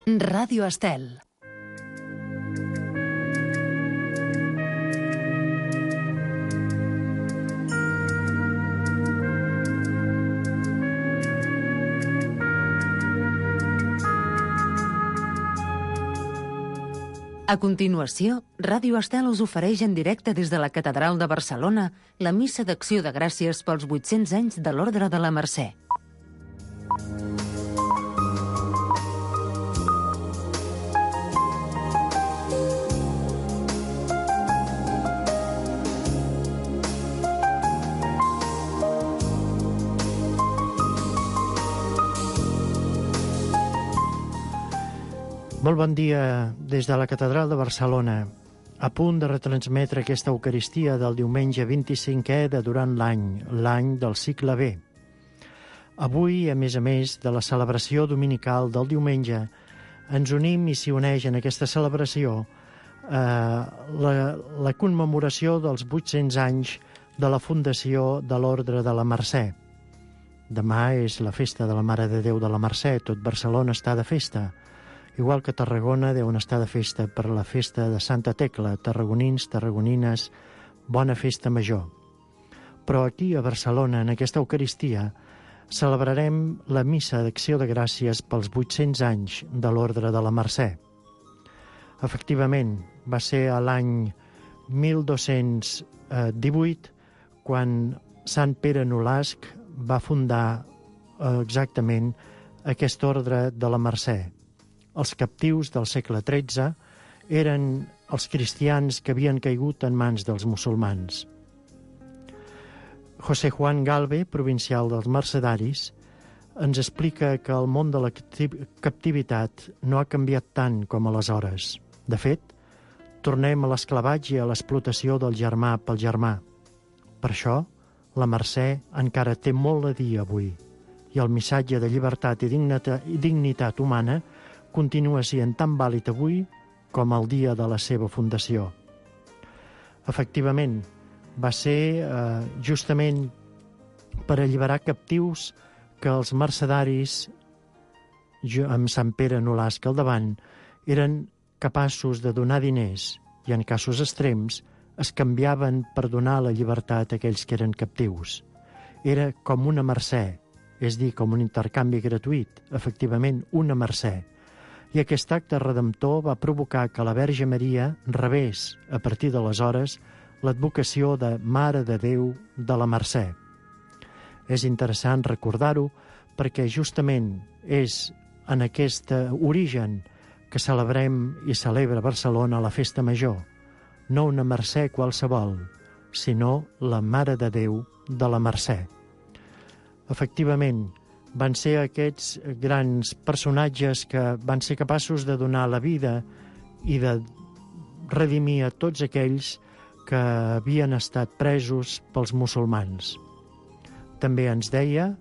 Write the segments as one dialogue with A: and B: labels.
A: Ràdio Estel. A continuació, Ràdio Estel us ofereix en directe des de la Catedral de Barcelona la Missa d'Acció de Gràcies pels 800 anys de l'Ordre de la Mercè.
B: Molt bon dia des de la Catedral de Barcelona, a punt de retransmetre aquesta Eucaristia del diumenge 25è de durant l'any del cicle B. Avui, a més de la celebració dominical del diumenge, ens unim i s'hi uneix en aquesta celebració la commemoració dels 800 anys de la fundació de l'Ordre de la Mercè. Demà és la festa de la Mare de Déu de la Mercè, tot Barcelona està de festa. Igual que Tarragona deuen estar de festa per la festa de Santa Tecla, tarragonins, tarragonines, bona festa major. Però aquí a Barcelona, en aquesta Eucaristia, celebrarem la Missa d'Acció de Gràcies pels 800 anys de l'Ordre de la Mercè. Efectivament, va ser a l'any 1218 quan Sant Pere Nolasc va fundar exactament aquest Ordre de la Mercè. Els captius del segle XIII eren els cristians que havien caigut en mans dels musulmans. José Juan Galve, provincial dels Mercedaris, ens explica que el món de la captivitat no ha canviat tant com aleshores. De fet, tornem a l'esclavatge i a l'explotació del germà pel germà. Per això, la Mercè encara té molt a dir avui, i el missatge de llibertat i dignitat humana continua sent tan vàlid avui com el dia de la seva fundació. Efectivament, va ser justament per alliberar captius que els mercedaris, amb Sant Pere Nolasc al davant, eren capaços de donar diners i, en casos extrems, es canviaven per donar la llibertat a aquells que eren captius. Era com una mercè, és dir, com un intercanvi gratuït, efectivament una mercè. I aquest acte redemptor va provocar que la Verge Maria rebés, a partir d'aleshores, l'advocació de Mare de Déu de la Mercè. És interessant recordar-ho perquè justament és en aquest origen que celebrem i celebra Barcelona la Festa Major, no una Mercè qualsevol, sinó la Mare de Déu de la Mercè. Efectivament, van ser aquests grans personatges que van ser capaços de donar la vida i de redimir a tots aquells que havien estat presos pels musulmans. També ens deia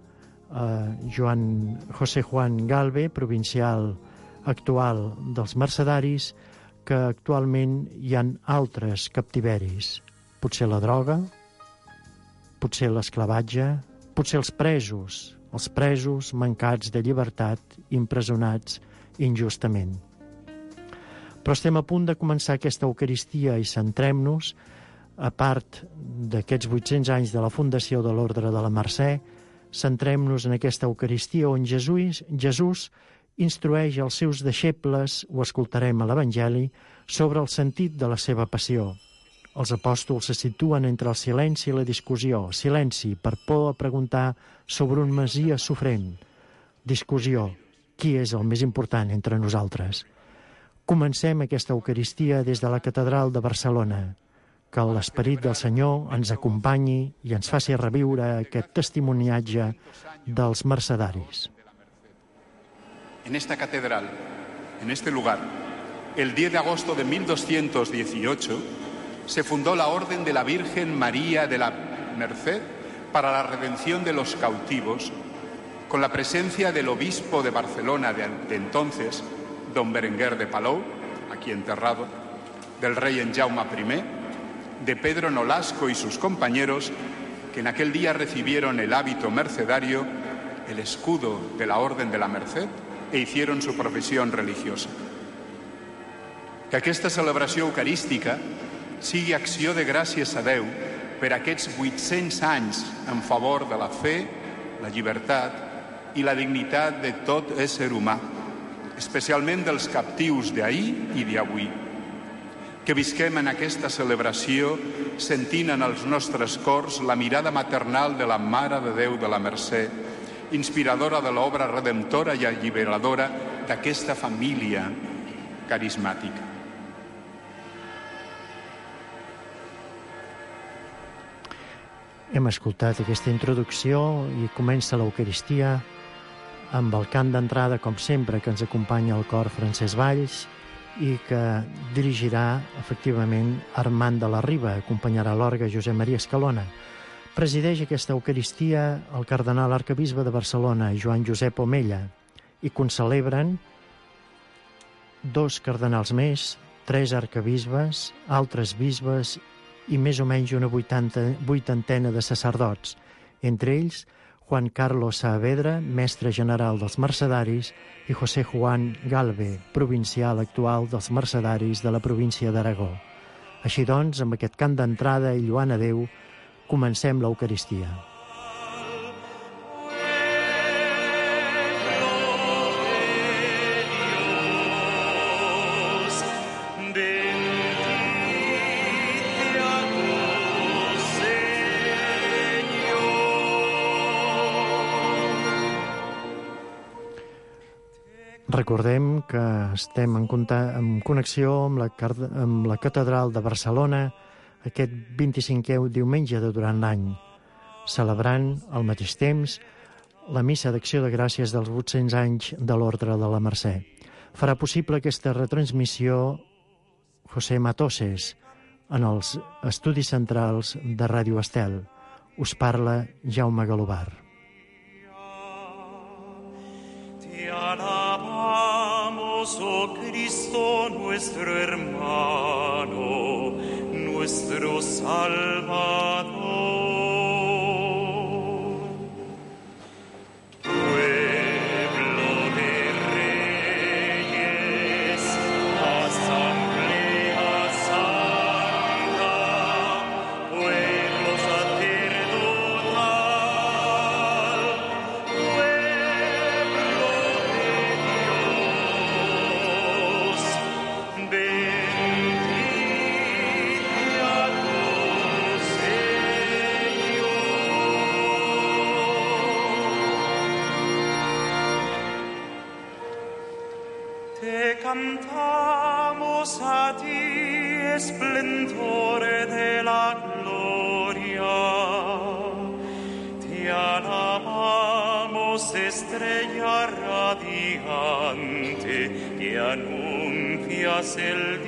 B: José Juan Galve, provincial actual dels Mercedaris, que actualment hi ha altres captiveris. Potser la droga, potser l'esclavatge, potser els presos mancats de llibertat, impresonats injustament. Però estem a punt de començar aquesta Eucaristia i centrem-nos, a part d'aquests 800 anys de la fundació de l'Ordre de la Mercè, centrem-nos en aquesta Eucaristia on Jesús instrueix els seus deixebles, ho escoltarem a l'Evangeli, sobre el sentit de la seva passió. Els apòstols se situen entre el silenci i la discussió. Silenci, per por a preguntar sobre un Messies sofrent. Discussió, qui és el més important entre nosaltres? Comencem aquesta Eucaristia des de la Catedral de Barcelona. Que l'Esperit del Senyor ens acompanyi i ens faci reviure aquest testimoniatge dels mercedaris.
C: En esta catedral, en este lugar, el 10 de agosto de 1218, se fundó la Orden de la Virgen María de la Merced para la redención de los cautivos, con la presencia del obispo de Barcelona de entonces, don Berenguer de Palou, aquí enterrado, del rey Jaume I, de Pedro Nolasco y sus compañeros, que en aquel día recibieron el hábito mercedario, el escudo de la Orden de la Merced e hicieron su profesión religiosa. Que aquesta celebració eucarística sigui acció de gràcies a Déu per aquests 800 anys en favor de la fe, la llibertat i la dignitat de tot ésser humà, especialment dels captius d'ahir i d'avui. Que visquem en aquesta celebració sentint en els nostres cors la mirada maternal de la Mare de Déu de la Mercè, inspiradora de l'obra redemptora i alliberadora d'aquesta família carismàtica.
B: Hem escoltat aquesta introducció i comença l'Eucaristia amb el cant d'entrada, com sempre, que ens acompanya el cor Francesc Valls i que dirigirà, efectivament, Armand de la Riba, acompanyarà l'orgue Josep Maria Escalona. Presideix aquesta Eucaristia el cardenal arcabisbe de Barcelona, Joan Josep Omella, i concelebren 2 cardenals més, 3 arcabisbes, altres bisbes i més o menys una vuitantena de sacerdots, entre ells Juan Carlos Saavedra, mestre general dels mercedaris, i José Juan Galve, provincial actual dels mercedaris de la província d'Aragó. Així doncs, amb aquest cant d'entrada i lluant a Déu, comencem l'Eucaristia. Recordem que estem en connexió amb la Catedral de Barcelona aquest 25è diumenge de durant l'any, celebrant al mateix temps la missa d'acció de gràcies dels 800 anys de l'Ordre de la Mercè. Farà possible aquesta retransmissió José Matoses en els estudis centrals de Ràdio Estel. Us parla Jaume Galobar.
D: Oh Cristo, nuestro hermano, nuestro Salvador. Pueblo de reyes, asamblea santa, pueblo sacerdotal, pueblo de cantamos a ti, esplendore de la gloria. Te alabamos, estrella radiante, que anuncias el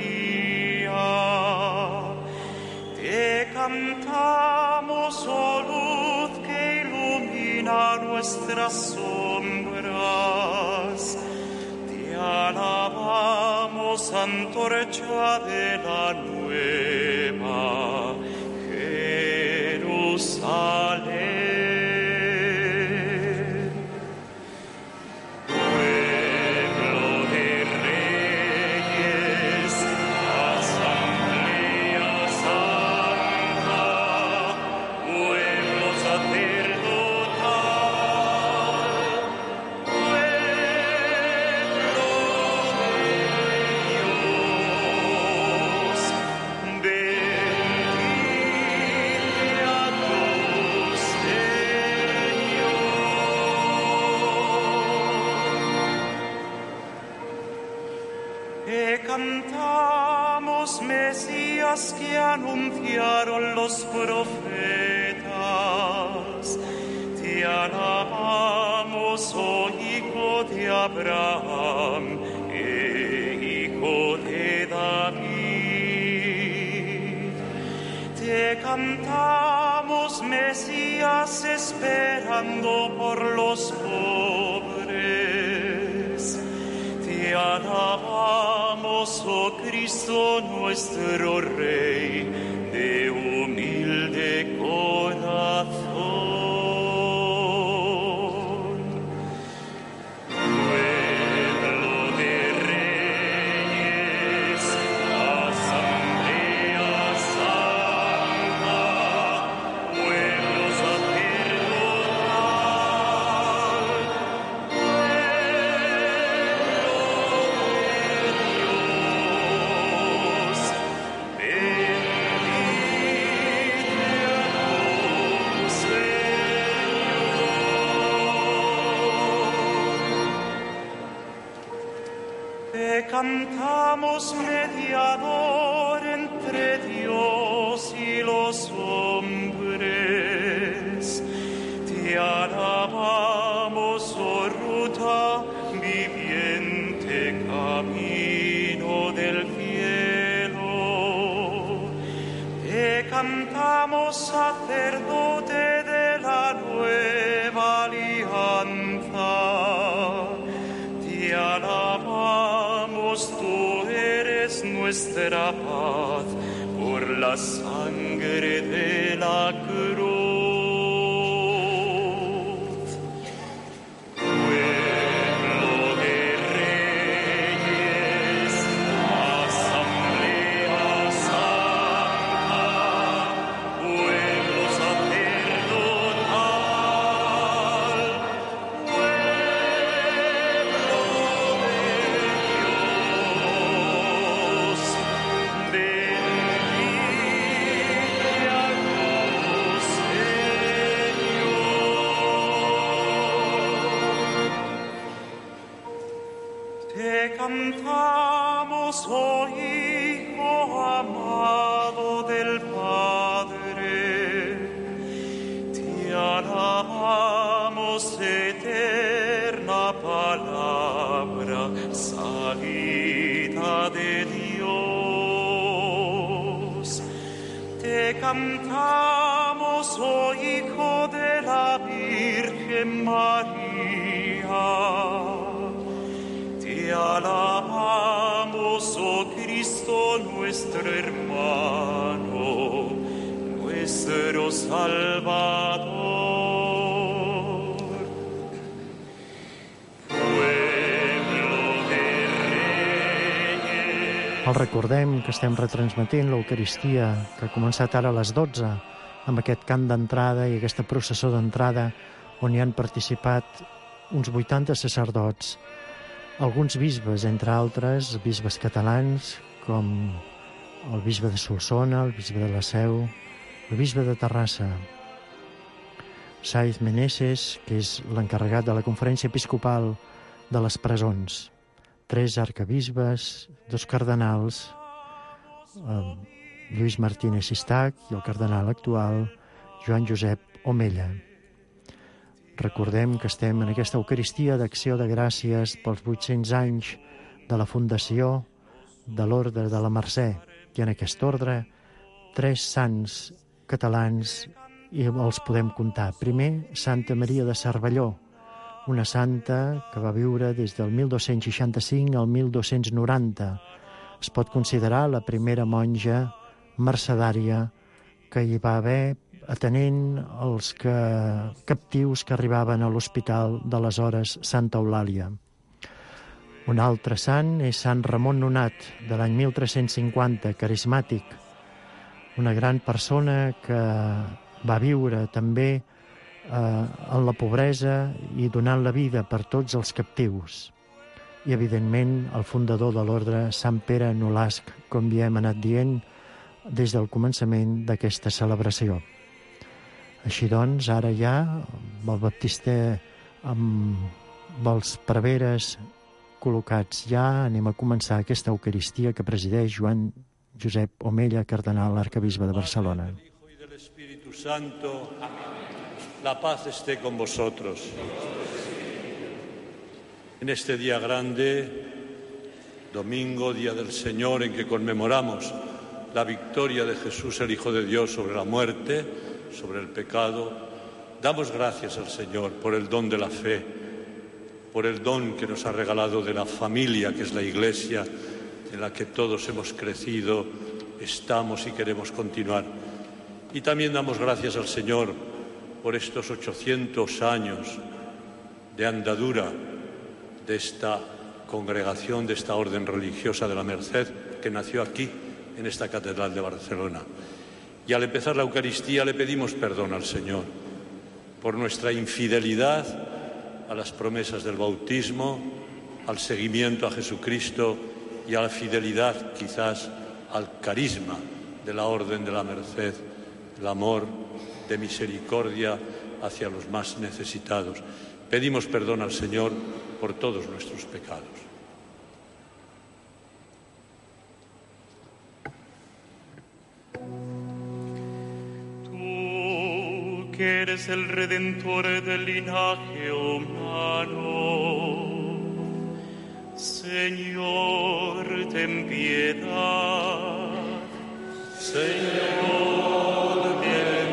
D: día. Te cantamos, oh luz que ilumina nuestras sombras. Te alabamos, antorcha de la nueva Jerusalén. Pueblo de reyes, asamblea santa, pueblo sacerdotal, pueblo de Dios, bendice a tu Señor. Te cantamos, Mesías, que anunciaron los profetas. Te alabamos, oh Hijo de Abraham e Hijo de David. Te cantamos, Mesías, esperando por los pobres. Te alabamos, oh Cristo, nuestro Rey, de humilde corazón. Pueblo Te cantamos mediador entre Dios y los hombres. Te alabamos, oh ruta viviente, camino del cielo. Te cantamos, sacerdote de la nueva alianza. Te alabamos, tú eres nuestra paz, por la sangre de la cruz. Pueblo de reyes, asamblea santa, pueblo sacerdotal, pueblo de Dios, bendite a Dios, Señor. Te cantamos, oh Hijo amado del Padre, te alabamos, eterna palabra, salida de Dios. Te cantamos, oh Hijo de la Virgen María. Te alabamos, oh Cristo, nuestro hermano, nuestro Salvador. Pueblo de reyes.
B: Els recordem que estem retransmetent l'Eucaristia, que ha començat ara a les 12, amb aquest cant d'entrada i aquesta processó d'entrada on hi han participat uns 80 sacerdots, alguns bisbes, entre altres, bisbes catalans, com el bisbe de Solsona, el bisbe de la Seu, el bisbe de Terrassa, Saiz Meneses, que és l'encarregat de la Conferència Episcopal de les Presons, 3 arcabisbes, 2 cardenals, Lluís Martínez Sistac i el cardenal actual, Joan Josep Omella. Recordem que estem en aquesta Eucaristia d'acció de gràcies pels 800 anys de la fundació de l'Orde de la Mercè, i en aquest ordre 3 sants catalans i els podem comptar. Primer, Santa Maria de Cervelló, una santa que va viure des del 1265 al 1290. Es pot considerar la primera monja mercedària que hi va haver atenent els captius que arribaven a l'hospital d'aleshores Santa Eulàlia. Un altre sant és Sant Ramon Nonat, de l'any 1350, carismàtic, una gran persona que va viure també en la pobresa i donant la vida per tots els captius. I, evidentment, el fundador de l'ordre, Sant Pere Nolasc, com ja hem anat dient des del començament d'aquesta celebració. Així doncs, ara ja, el baptister amb els preveres col·locats ja, anem a començar aquesta Eucaristia que presideix Joan Josep Omella, cardenal arcabisbe de Barcelona.
E: Del Hijo y del Espíritu Santo, la paz esté con vosotros. En este día grande, domingo, Día del Señor, en que conmemoramos la victoria de Jesús, el Hijo de Dios, sobre la muerte, sobre el pecado, damos gracias al Señor por el don de la fe, por el don que nos ha regalado de la familia, que es la Iglesia, en la que todos hemos crecido, estamos y queremos continuar. Y también damos gracias al Señor por estos 800 años de andadura de esta congregación, de esta orden religiosa de la Merced, que nació aquí, en esta catedral de Barcelona. Y al empezar la Eucaristía le pedimos perdón al Señor por nuestra infidelidad a las promesas del bautismo, al seguimiento a Jesucristo y a la fidelidad quizás al carisma de la Orden de la Merced, el amor de misericordia hacia los más necesitados. Pedimos perdón al Señor por todos nuestros pecados.
D: que eres el Redentor del linaje humano. Señor, ten piedad.
E: Señor, ten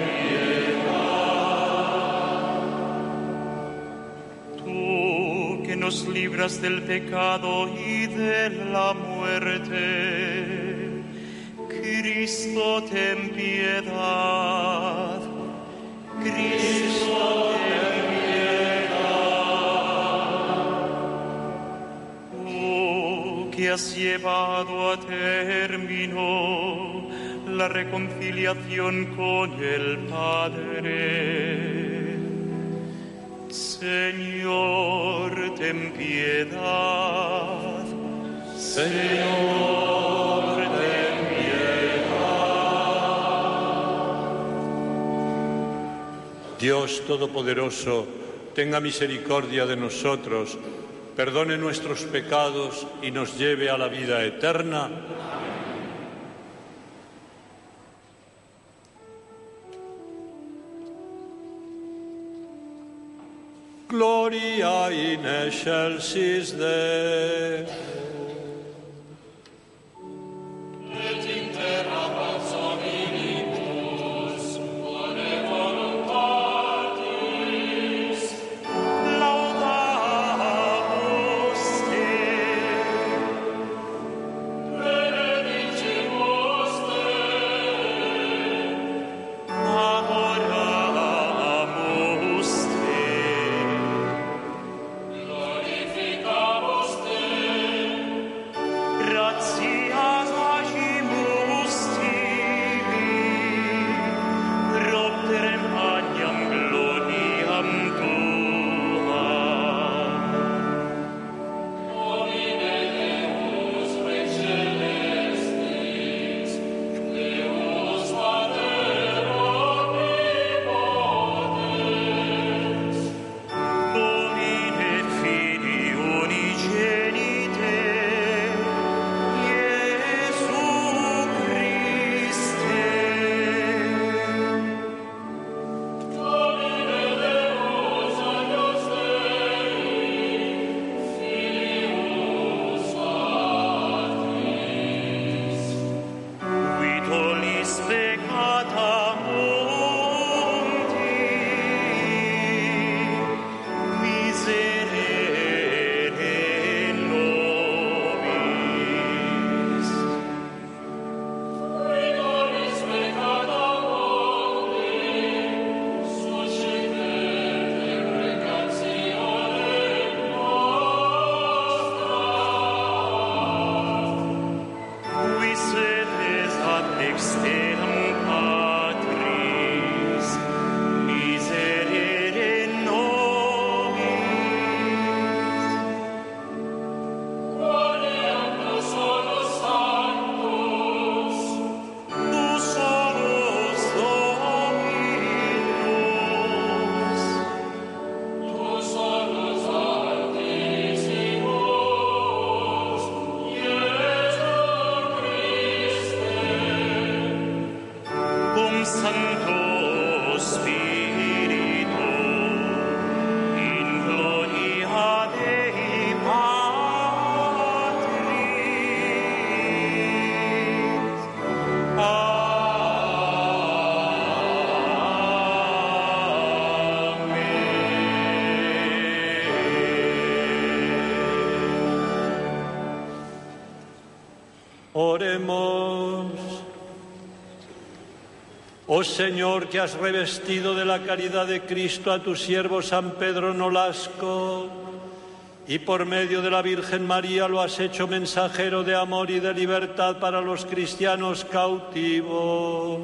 E: piedad.
D: Tú que nos libras del pecado y de la muerte, Cristo, ten piedad. Cristo, ten piedad. Tú que has llevado a término la reconciliación con el Padre, Señor, ten piedad.
E: Señor, ten piedad. Dios Todopoderoso, tenga misericordia de nosotros, perdone nuestros pecados y nos lleve a la vida eterna. Gloria in excelsis Deo.
D: Et in terra paz hominimus, bone voluntatis, laudamus te. Benedicimus te. Adoramus te. Glorificamus te. Gratias agimus tibi, propterem agnam gloriam tuam. Domine Deus Rex celestis, Deus Pater omnipotens, Domine Filii unigenite, Iesu Christe. Domine Deus agnus Dei, Filius Patris, qui tollis peccata mundi, miserere nobis. Qui tollis peccata mundi, suscite deprecationem nostra. Qui sedes ad dexteram Patris, miserere nobis. Quoniam tu solus sanctus, tu solus Dominus, tu solus Altissimus, Iesu Christe, cum Sancto Spiritu, in gloria Dei Patris.
E: Oremos. Oh Señor, que has revestido de la caridad de Cristo a tu siervo San Pedro Nolasco y por medio de la Virgen María lo has hecho mensajero de amor y de libertad para los cristianos cautivos.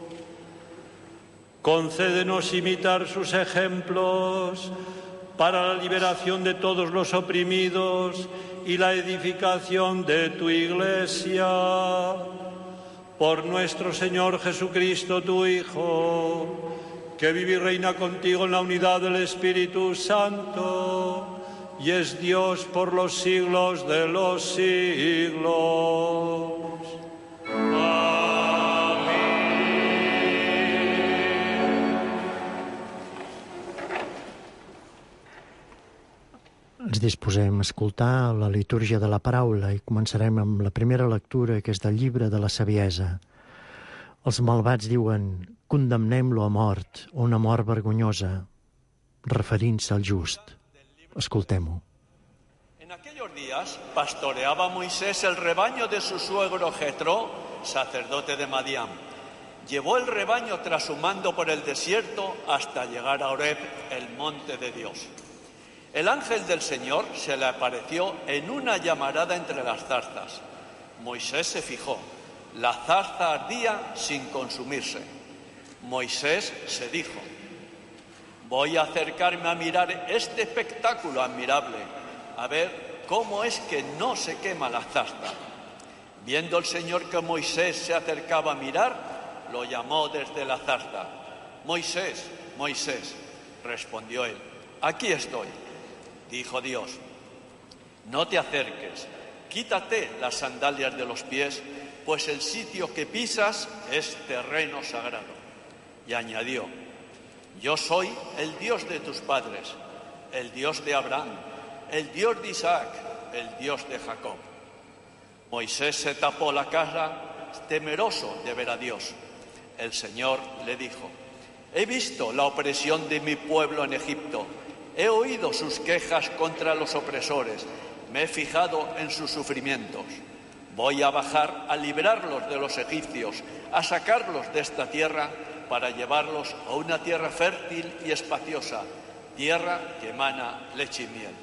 E: Concédenos imitar sus ejemplos para la liberación de todos los oprimidos y la edificación de tu Iglesia. Por nuestro Señor Jesucristo, tu Hijo, que vive y reina contigo en la unidad del Espíritu Santo, y es Dios por los siglos de los siglos. Amén.
B: disposem a escoltar la litúrgia de la paraula i començarem amb la primera lectura, que és del llibre de la Saviesa. Els malvats diuen: condemnem-lo a mort, o una mort vergonyosa, referint-se al just. Escoltem-ho.
F: En aquellos días pastoreaba Moisés el rebaño de su suegro Jetro, sacerdote de Madián. Llevó el rebaño tras su mando por el desierto hasta llegar a Horeb, el monte de Dios. El ángel del Señor se le apareció en una llamarada entre las zarzas. Moisés se fijó. La zarza ardía sin consumirse. Moisés se dijo: voy a acercarme a mirar este espectáculo admirable, a ver cómo es que no se quema la zarza. Viendo el Señor que Moisés se acercaba a mirar, lo llamó desde la zarza. Moisés, Moisés, respondió él. Aquí estoy. Dijo Dios: no te acerques, quítate las sandalias de los pies, pues el sitio que pisas es terreno sagrado. Y añadió: yo soy el Dios de tus padres, el Dios de Abraham, el Dios de Isaac, el Dios de Jacob. Moisés se tapó la cara, temeroso de ver a Dios. El Señor le dijo: he visto la opresión de mi pueblo en Egipto. He oído sus quejas contra los opresores, me he fijado en sus sufrimientos. Voy a bajar a librarlos de los egipcios, a sacarlos de esta tierra para llevarlos a una tierra fértil y espaciosa, tierra que emana leche y miel.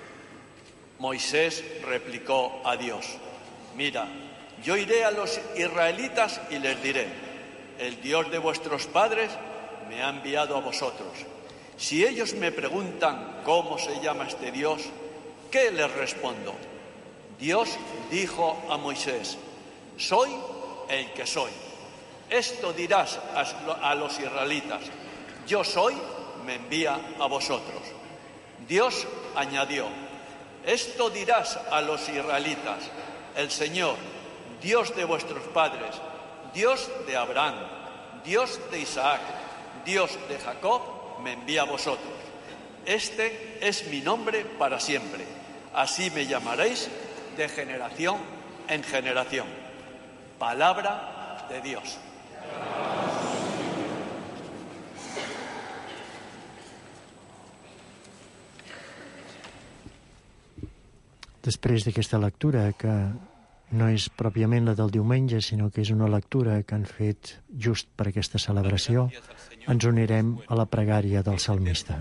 F: Moisés replicó a Dios: mira, yo iré a los israelitas y les diré: el Dios de vuestros padres me ha enviado a vosotros. Si ellos me preguntan cómo se llama este Dios, ¿qué les respondo? Dios dijo a Moisés: soy el que soy. Esto dirás a los israelitas: yo soy, me envía a vosotros. Dios añadió: esto dirás a los israelitas: el Señor, Dios de vuestros padres, Dios de Abraham, Dios de Isaac, Dios de Jacob, me envía a vosotros. Este es mi nombre para siempre. Así me llamaréis de generación en generación. Palabra de Dios.
B: Després d'aquesta lectura, que no és pròpiament la del diumenge, sinó que és una lectura que han fet just per aquesta celebració, ens unirem a la pregària del salmista.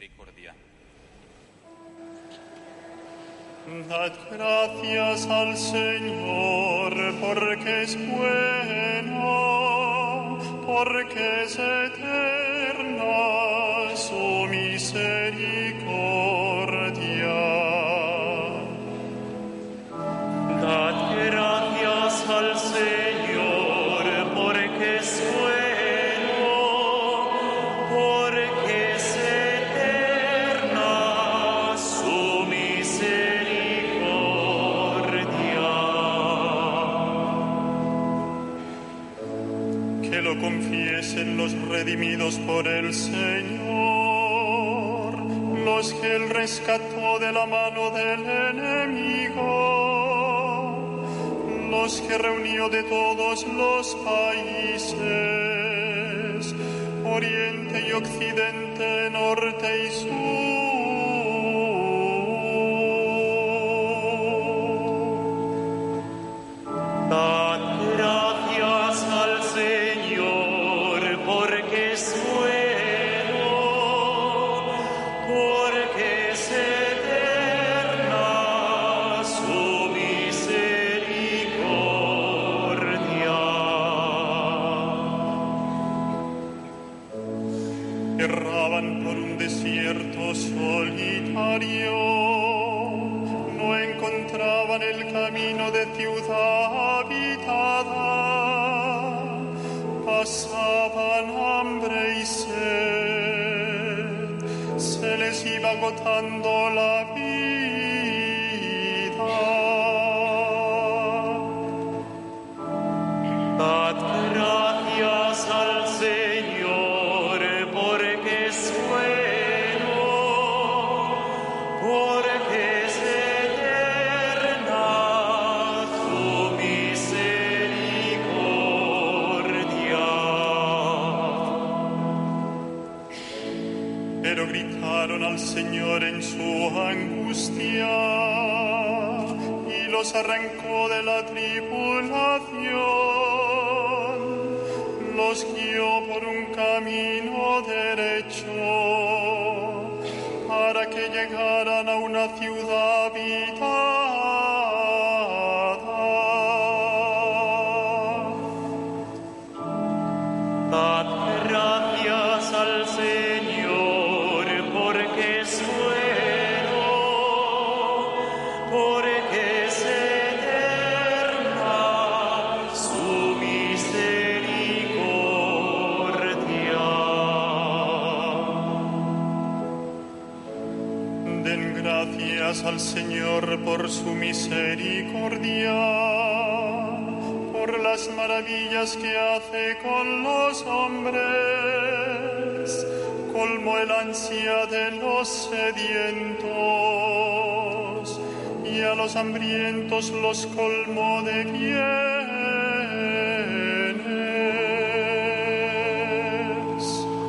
D: Dad gracias al Señor porque es bueno, porque es eterna su misericordia. Dad gracias al Señor porque es bueno, porque es eterna su misericordia. Que lo confiesen los redimidos por el Señor, los que Él rescató de la mano del enemigo, los que reunió de todos los países, oriente y occidente, norte y sur. Dad gracias al Señor porque es bueno, porque es eterna su misericordia. Erraban por un desierto solitario, no encontraban el camino de ciudad habitada, pasaban hambre y sed, se les iba agotando la vida. Dad gracias al Señor porque es bueno, porque dejaron al Señor en su angustia y los arrancó de la tribulación, los guió por un camino derecho para que llegaran a una ciudad habitada.
G: Dad gracias al Señor, porque es bueno, porque es eterna su misericordia.
D: Den gracias al Señor por su misericordia, por las maravillas que hace con los hombres. Colmó el ansia de los sedientos y a los hambrientos los colmó de bienes.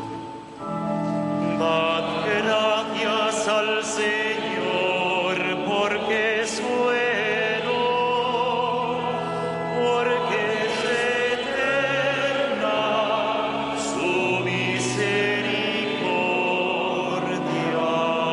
G: Dad gracias al Señor, porque es bueno, porque es eterna su misericordia.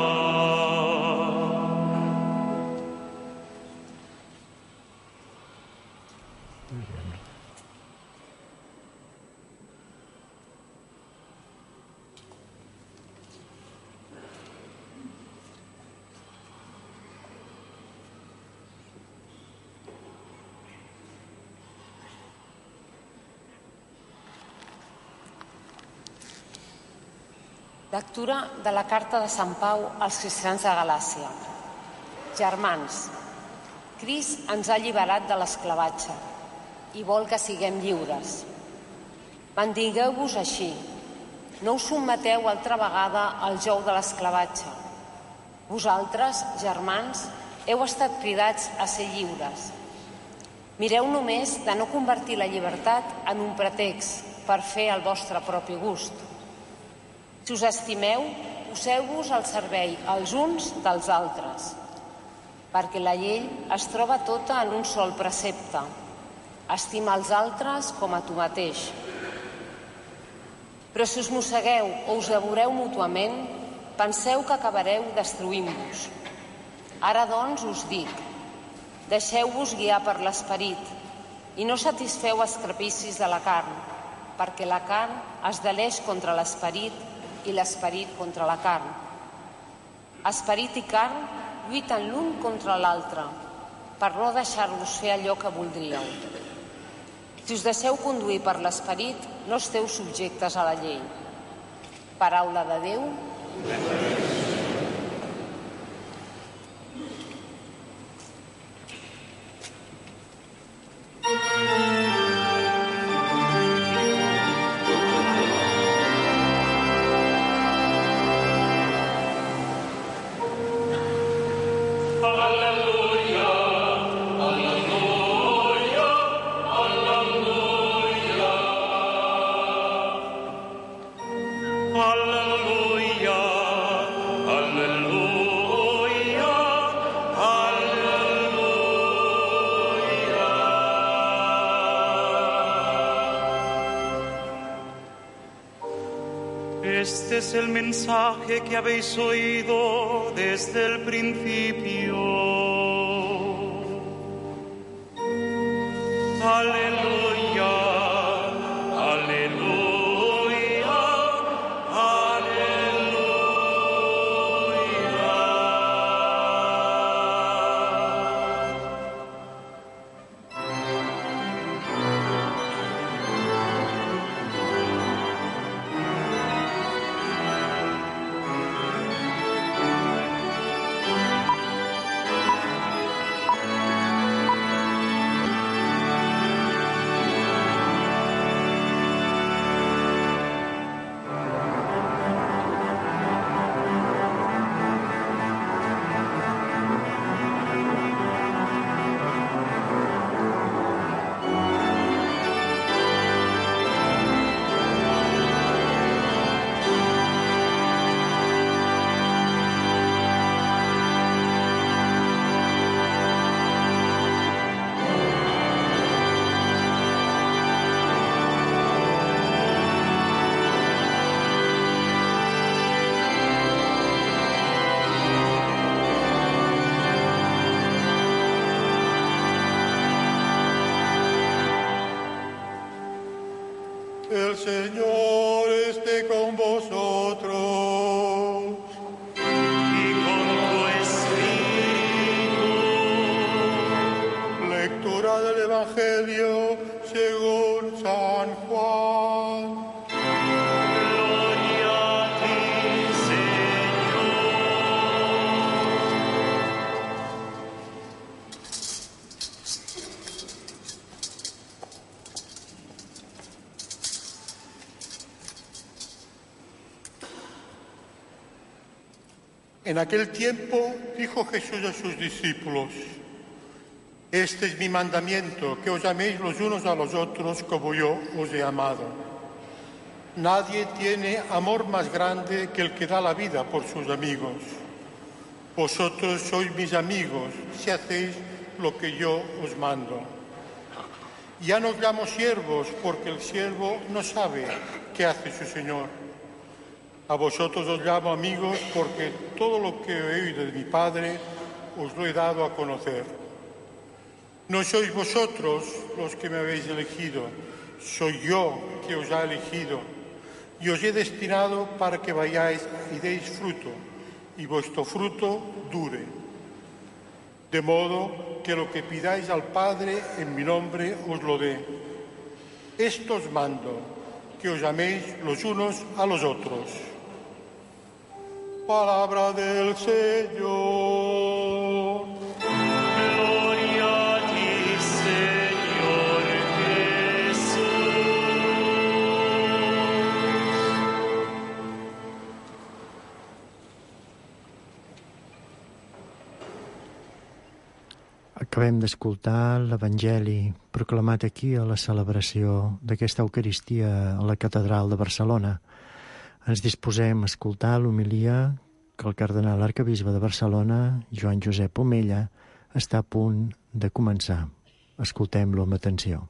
H: Lectura de la carta de Sant Pau als cristians de Galàcia. Germans, Crist ens ha alliberat de l'esclavatge i vol que siguem lliures. Mantingueu-vos així. No us sotmeteu altra vegada al jou de l'esclavatge. Vosaltres, germans, heu estat cridats a ser lliures. Mireu només de no convertir la llibertat en un pretext per fer el vostre propi gust. Si us estimeu, poseu-vos al servei els uns dels altres, perquè la llei es troba tota en un sol precepte: estima els altres com a tu mateix. Però si us mossegueu o us devoreu mútuament, penseu que acabareu destruint-vos. Ara, doncs, us dic: deixeu-vos guiar per l'esperit i no satisfeu els capricis de la carn, perquè la carn es deleix contra l'esperit i l'esperit contra la carn. Esperit i carn lluiten l'un contra l'altre per no deixar-vos fer allò que voldríeu. Si us deixeu conduir per l'esperit, no esteu subjectes a la llei. Paraula de Déu.
G: Este es el mensaje que habéis oído desde el principio. Aleluya, aleluya,
I: El Señor esté con vosotros.
G: Y con tu espíritu.
I: Lectura del Evangelio según San Juan.
G: Gloria a ti, Señor.
I: En aquel tiempo dijo Jesús a sus discípulos: Este es mi mandamiento, que os améis los unos a los otros como yo os he amado. Nadie tiene amor más grande que el que da la vida por sus amigos. Vosotros sois mis amigos si hacéis lo que yo os mando. Ya no os llamo siervos, porque el siervo no sabe qué hace su señor. A vosotros os llamo amigos, porque todo lo que he oído de mi Padre os lo he dado a conocer. No sois vosotros los que me habéis elegido, soy yo que os ha elegido y os he destinado para que vayáis y deis fruto, y vuestro fruto dure. De modo que lo que pidáis al Padre en mi nombre os lo dé. Esto os mando, que os améis los unos a los otros. Palabra del Señor.
G: Gloria a ti, Señor Jesús.
B: Acabem d'escoltar l'Evangeli proclamat aquí a la celebració d'aquesta Eucaristia a la Catedral de Barcelona. Ens disposem a escoltar l'homilia que el cardenal arquebisbe de Barcelona, Joan Josep Omella, està a punt de començar. Escoltem-lo amb atenció.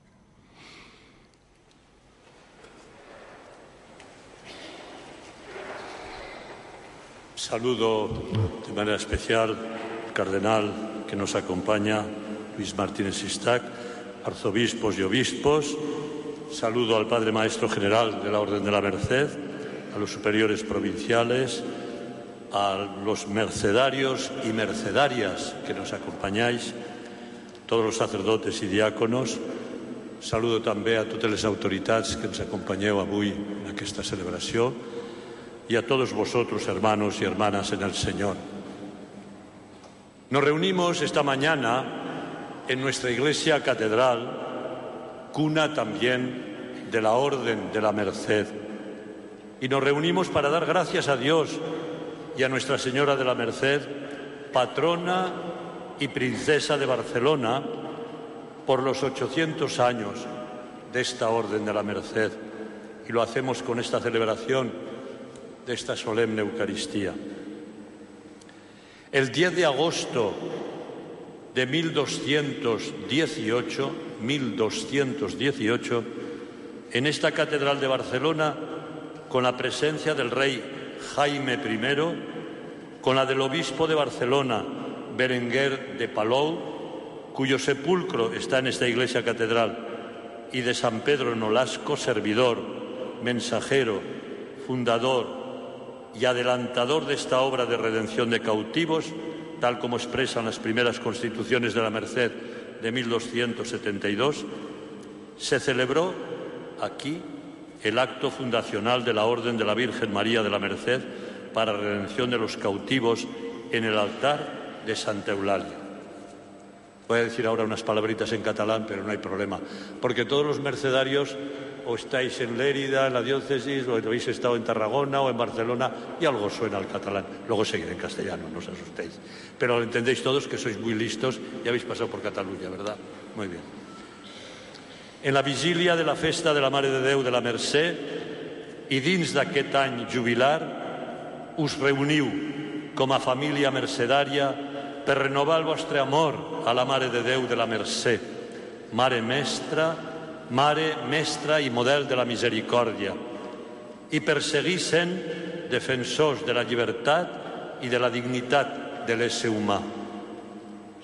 E: Saludo de manera especial al cardenal que nos acompaña, Luis Martínez Sistac, arzobispos y obispos. Saludo al Padre Maestro General de la Orden de la Merced, a los superiores provinciales, a los mercedarios y mercedarias que nos acompanyáis, todos los sacerdotes y diáconos. Saludo també a totes les autoritats que ens acompanyeu avui en aquesta celebració y a todos vosotros, hermanos y hermanas en el Señor. Nos reunimos esta mañana en nuestra iglesia catedral, cuna también de la Orden de la Merced. Y nos reunimos para dar gracias a Dios y a Nuestra Señora de la Merced, patrona y princesa de Barcelona, por los 800 años de esta Orden de la Merced. Y lo hacemos con esta celebración de esta solemne Eucaristía. El 10 de agosto de 1218, en esta Catedral de Barcelona, con la presencia del rey Jaime I, con la del obispo de Barcelona, Berenguer de Palou, cuyo sepulcro está en esta iglesia catedral, y de San Pedro Nolasco, servidor, mensajero, fundador y adelantador de esta obra de redención de cautivos, tal como expresan las primeras constituciones de la Merced de 1272, se celebró aquí el acto fundacional de la Orden de la Virgen María de la Merced para redención de los cautivos en el altar de Santa Eulalia. Voy a decir ahora unas palabritas en catalán, pero no hay problema, porque todos los mercedarios o estáis en Lérida, en la diócesis, o habéis estado en Tarragona o en Barcelona, y algo suena al catalán. Luego seguiré en castellano, no os asustéis. Pero lo entendéis todos, que sois muy listos y habéis pasado por Cataluña, ¿verdad? Muy bien. En la vigília de la festa de la Mare de Déu de la Mercè i dins d'aquest any jubilar us reuniu com a família mercedària per renovar el vostre amor a la Mare de Déu de la Mercè, Mare mestra i model de la misericòrdia, i per seguir sent defensors de la llibertat i de la dignitat de l'ésser humà.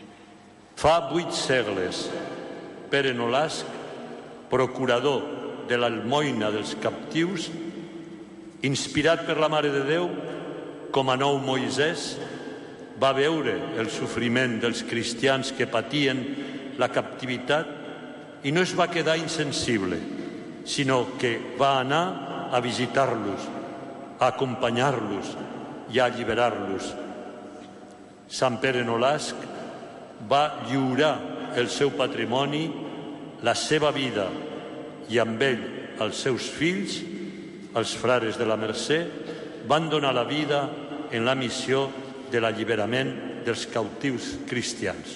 E: Fa 8 segles, Pere Nolasc, procurador de l'almoina dels captius, inspirat per la Mare de Déu, com a nou Moisès, va veure el sofriment dels cristians que patien la captivitat i no es va quedar insensible, sinó que va anar a visitar-los, a acompanyar-los i a alliberar-los. Sant Pere Nolasc va lliurar el seu patrimoni, la seva vida i amb ell els seus fills, els frares de la Mercè, van donar la vida en la missió de l'alliberament dels cautius cristians.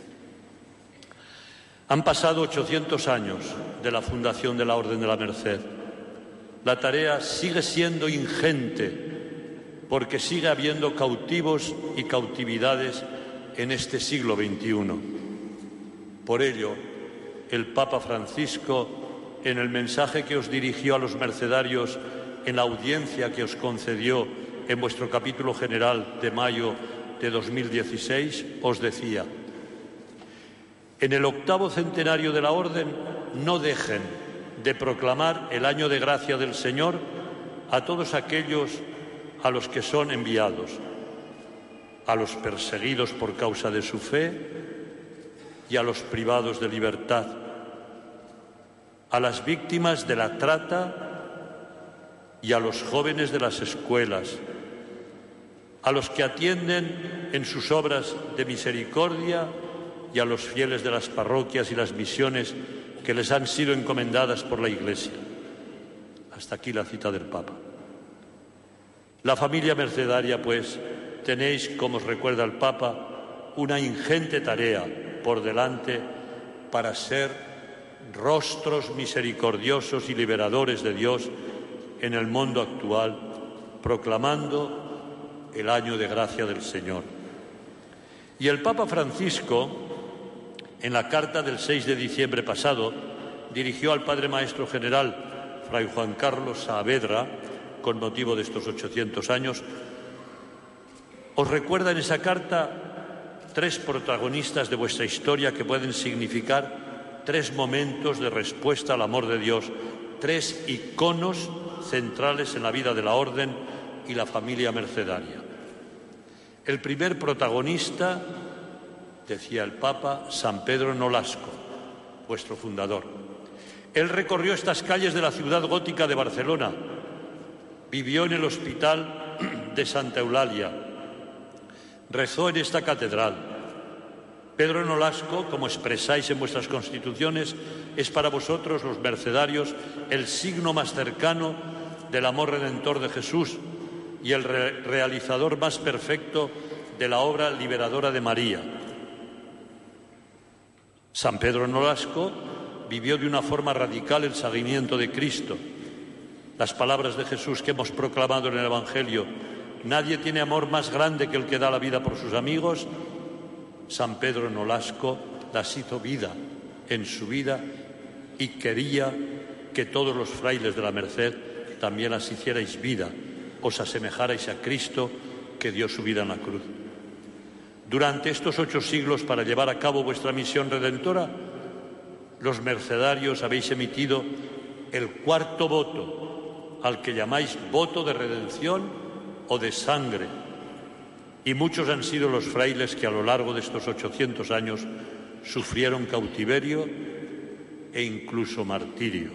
E: Han pasado 800 años de la fundación de la Orden de la Merced. La tarea sigue siendo ingente porque sigue habiendo cautivos y cautividades en este siglo XXI. Por ello, el Papa Francisco, en el mensaje que os dirigió a los mercedarios en la audiencia que os concedió en vuestro capítulo general de mayo de 2016, os decía: en el 8º centenario de la Orden no dejen de proclamar el año de gracia del Señor a todos aquellos a los que son enviados, a los perseguidos por causa de su fe y a los privados de libertad, a las víctimas de la trata y a los jóvenes de las escuelas, a los que atienden en sus obras de misericordia y a los fieles de las parroquias y las misiones que les han sido encomendadas por la Iglesia. Hasta aquí la cita del Papa. La familia mercedaria, pues, tenéis, como os recuerda el Papa, una ingente tarea por delante para ser rostros misericordiosos y liberadores de Dios en el mundo actual, proclamando el año de gracia del Señor. Y el Papa Francisco, en la carta del 6 de diciembre pasado, dirigió al Padre Maestro General, Fray Juan Carlos Saavedra, con motivo de estos 800 años, os recuerda en esa carta 3 protagonistas de vuestra historia que pueden significar 3 momentos de respuesta al amor de Dios, 3 iconos centrales en la vida de la Orden y la familia mercedaria. El primer protagonista, decía el Papa, San Pedro Nolasco, vuestro fundador. Él recorrió estas calles de la ciudad gótica de Barcelona, vivió en el hospital de Santa Eulalia, rezó en esta catedral. Pedro Nolasco, como expresáis en vuestras constituciones, es para vosotros, los mercedarios, el signo más cercano del amor redentor de Jesús y el realizador más perfecto de la obra liberadora de María. San Pedro Nolasco vivió de una forma radical el seguimiento de Cristo. Las palabras de Jesús que hemos proclamado en el Evangelio: nadie tiene amor más grande que el que da la vida por sus amigos. San Pedro Nolasco las hizo vida en su vida y quería que todos los frailes de la Merced también las hicierais vida, os asemejarais a Cristo que dio su vida en la cruz. Durante estos 8 siglos, para llevar a cabo vuestra misión redentora, los mercedarios habéis emitido el 4.º voto, al que llamáis voto de redención o de sangre, y muchos han sido los frailes que a lo largo de estos 800 años sufrieron cautiverio e incluso martirio.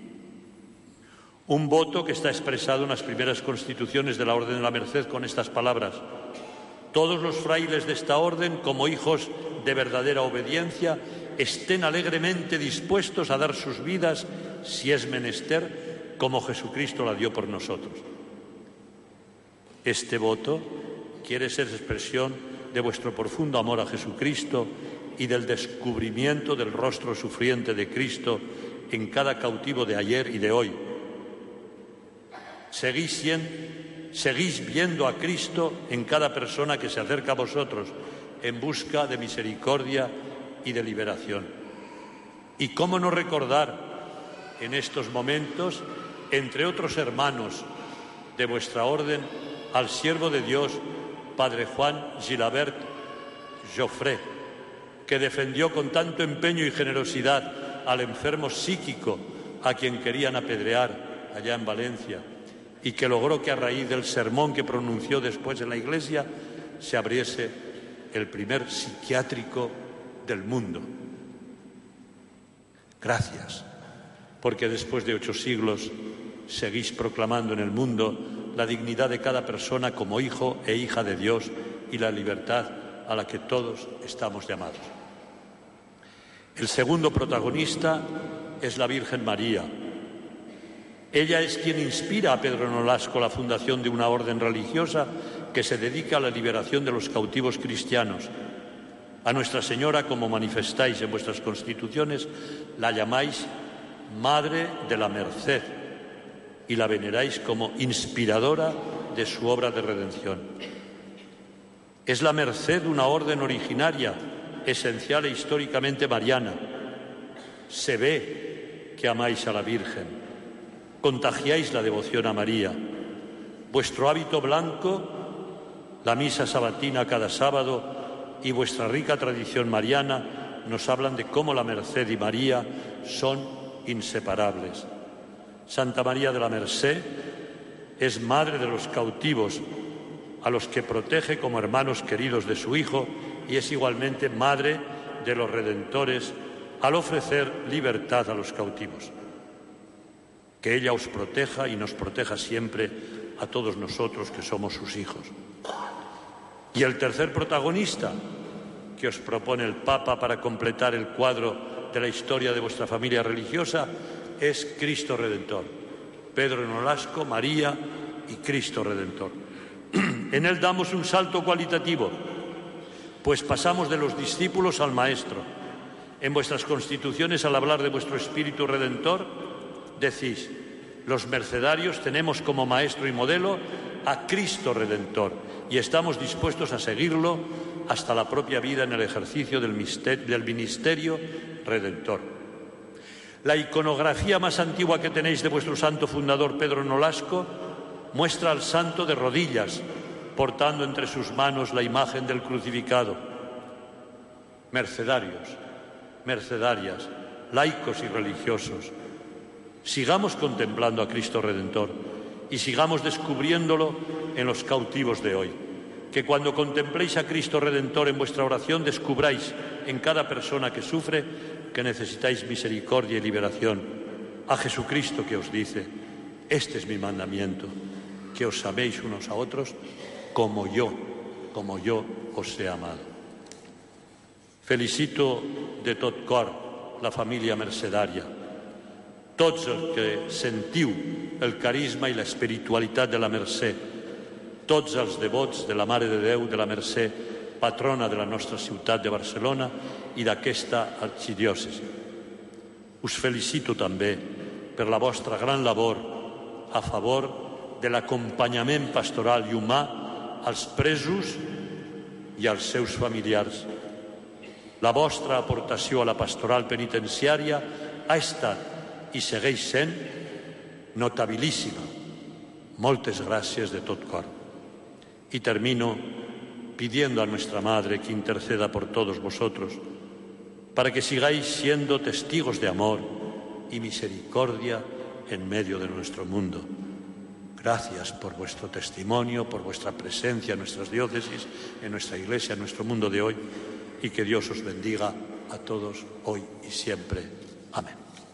E: Un voto que está expresado en las primeras constituciones de la Orden de la Merced con estas palabras: todos los frailes de esta orden, como hijos de verdadera obediencia, estén alegremente dispuestos a dar sus vidas, si es menester, como Jesucristo la dio por nosotros. Este voto quiere ser expresión de vuestro profundo amor a Jesucristo y del descubrimiento del rostro sufriente de Cristo en cada cautivo de ayer y de hoy. Seguís viendo a Cristo en cada persona que se acerca a vosotros en busca de misericordia y de liberación. ¿Y cómo no recordar en estos momentos, entre otros hermanos de vuestra orden, al siervo de Dios, Padre Juan Gilabert Joffre, que defendió con tanto empeño y generosidad al enfermo psíquico a quien querían apedrear allá en Valencia y que logró que a raíz del sermón que pronunció después en la iglesia se abriese el primer psiquiátrico del mundo. Gracias, porque después de 8 siglos seguís proclamando en el mundo la dignidad de cada persona como hijo e hija de Dios y la libertad a la que todos estamos llamados. El segundo protagonista es la Virgen María. Ella es quien inspira a Pedro Nolasco la fundación de una orden religiosa que se dedica a la liberación de los cautivos cristianos. A Nuestra Señora, como manifestáis en vuestras constituciones, la llamáis Madre de la Merced y la veneráis como inspiradora de su obra de redención. Es la Merced una orden originaria, esencial e históricamente mariana. Se ve que amáis a la Virgen. Contagiáis la devoción a María. Vuestro hábito blanco, la misa sabatina cada sábado y vuestra rica tradición mariana nos hablan de cómo la Merced y María son inseparables. Santa María de la Merced es madre de los cautivos, a los que protege como hermanos queridos de su Hijo, y es igualmente madre de los redentores al ofrecer libertad a los cautivos. Que ella os proteja y nos proteja siempre a todos nosotros que somos sus hijos. Y el tercer protagonista que os propone el Papa para completar el cuadro de la historia de vuestra familia religiosa es Cristo Redentor. Pedro Nolasco, María y Cristo Redentor. En él damos un salto cualitativo, pues pasamos de los discípulos al Maestro. En vuestras constituciones, al hablar de vuestro Espíritu Redentor, decís: los mercedarios tenemos como maestro y modelo a Cristo Redentor y estamos dispuestos a seguirlo hasta la propia vida en el ejercicio del ministerio redentor. La iconografía más antigua que tenéis de vuestro santo fundador Pedro Nolasco muestra al santo de rodillas, portando entre sus manos la imagen del crucificado. Mercedarios, mercedarias, laicos y religiosos, sigamos contemplando a Cristo Redentor y sigamos descubriéndolo en los cautivos de hoy. Que cuando contempléis a Cristo Redentor en vuestra oración descubráis en cada persona que sufre que necesitáis misericordia y liberación. A Jesucristo que os dice: este es mi mandamiento, que os améis unos a otros como yo os he amado. Felicito de tot cor la família mercedària, tots els que sentiu el carisma i l'espiritualitat de la Mercè, tots els devots de la Mare de Déu de la Mercè, patrona de la nostra ciutat de Barcelona i d'aquesta arxidiòcesi. Us felicito també per la vostra gran labor a favor de l'acompanyament pastoral i humà als presos i als seus familiars. La vostra aportació a la pastoral penitenciària ha estat i segueix sent notabilíssima. Moltes gràcies de tot cor. Y termino pidiendo a nuestra Madre que interceda por todos vosotros para que sigáis siendo testigos de amor y misericordia en medio de nuestro mundo. Gracias por vuestro testimonio, por vuestra presencia en nuestras diócesis, en nuestra Iglesia, en nuestro mundo de hoy, y que Dios os bendiga a todos hoy y siempre. Amén.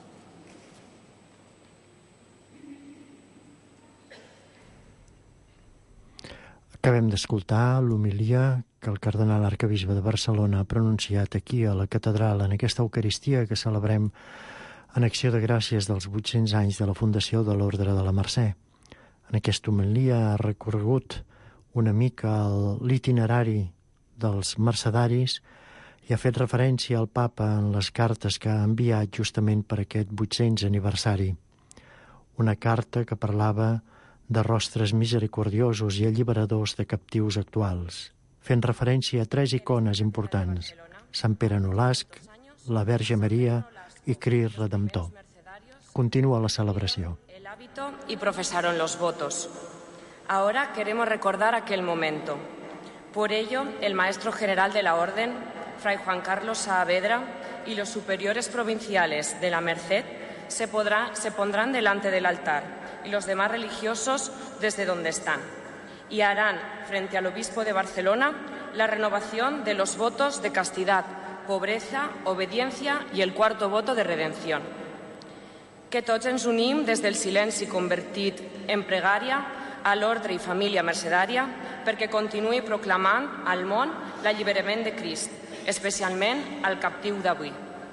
B: Acabem d'escoltar l'homilia que el cardenal arquebisbe de Barcelona ha pronunciat aquí a la catedral en aquesta Eucaristia que celebrem en acció de gràcies dels 800 anys de la fundació de l'Ordre de la Mercè. En aquesta homilia ha recorregut una mica l'itinerari dels mercedaris i ha fet referència al Papa en les cartes que ha enviat justament per aquest 800 aniversari. Una carta que parlava de rostres misericordiosos i alliberadors de captius actuals, fent referència a 3 icones importants: Sant Pere Nolasc, la Verge Maria i Crist Redemptor. Continúa la celebració.
J: El hábito y profesaron los votos. Ahora queremos recordar aquel momento. Por ello, el maestro general de la Orden, Fray Juan Carlos Saavedra, y los superiores provinciales de la Merced se pondrán delante del altar y los demás religiosos desde donde están, y harán frente al obispo de Barcelona la renovación de los votos de castidad, pobresa, obediencia i el cuarto voto de redenció. Que tots ens unim des del silenci convertit en pregària a l'ordre i família mercedària perquè continuï proclamant al món l'alliberament de Crist, especialment al captiu d'avui.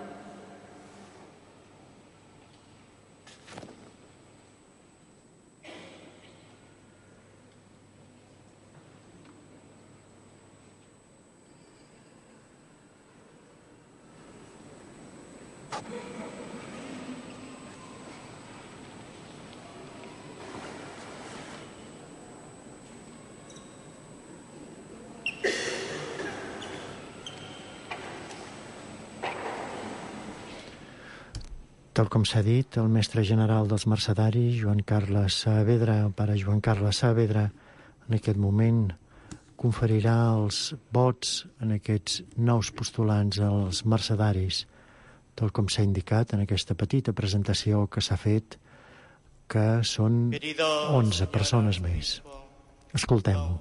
B: Tal com s'ha dit, el mestre general dels mercedaris, Joan Carles Saavedra, el pare Joan Carles Saavedra, en aquest moment conferirà els vots en aquests nous postulants als mercedaris, tal com s'ha indicat en aquesta petita presentació que s'ha fet, que són 11 persones més. Escoltem-ho.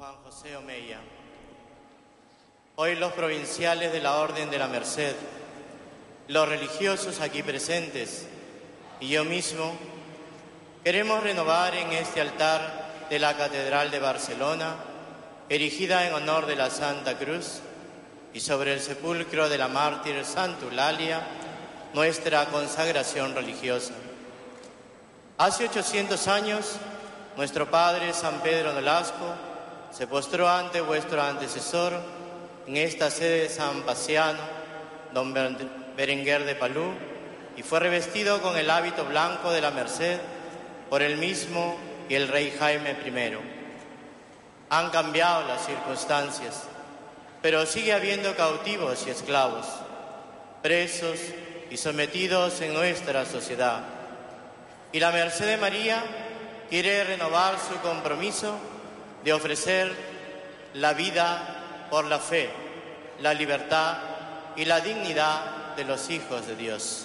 K: Hoy los provinciales de la Orden de la Merced, los religiosos aquí presentes y yo mismo queremos renovar en este altar de la Catedral de Barcelona, erigida en honor de la Santa Cruz y sobre el sepulcro de la mártir Santa Eulalia, nuestra consagración religiosa. Hace 800 años, nuestro padre San Pedro Nolasco se postró ante vuestro antecesor en esta sede de San Paciano, don Berenguer de Palú, y fue revestido con el hábito blanco de la Merced por él mismo y el rey Jaime I. Han cambiado las circunstancias, pero sigue habiendo cautivos y esclavos, presos y sometidos en nuestra sociedad. Y la Merced de María quiere renovar su compromiso de ofrecer la vida por la fe, la libertad y la dignidad de los hijos de Dios.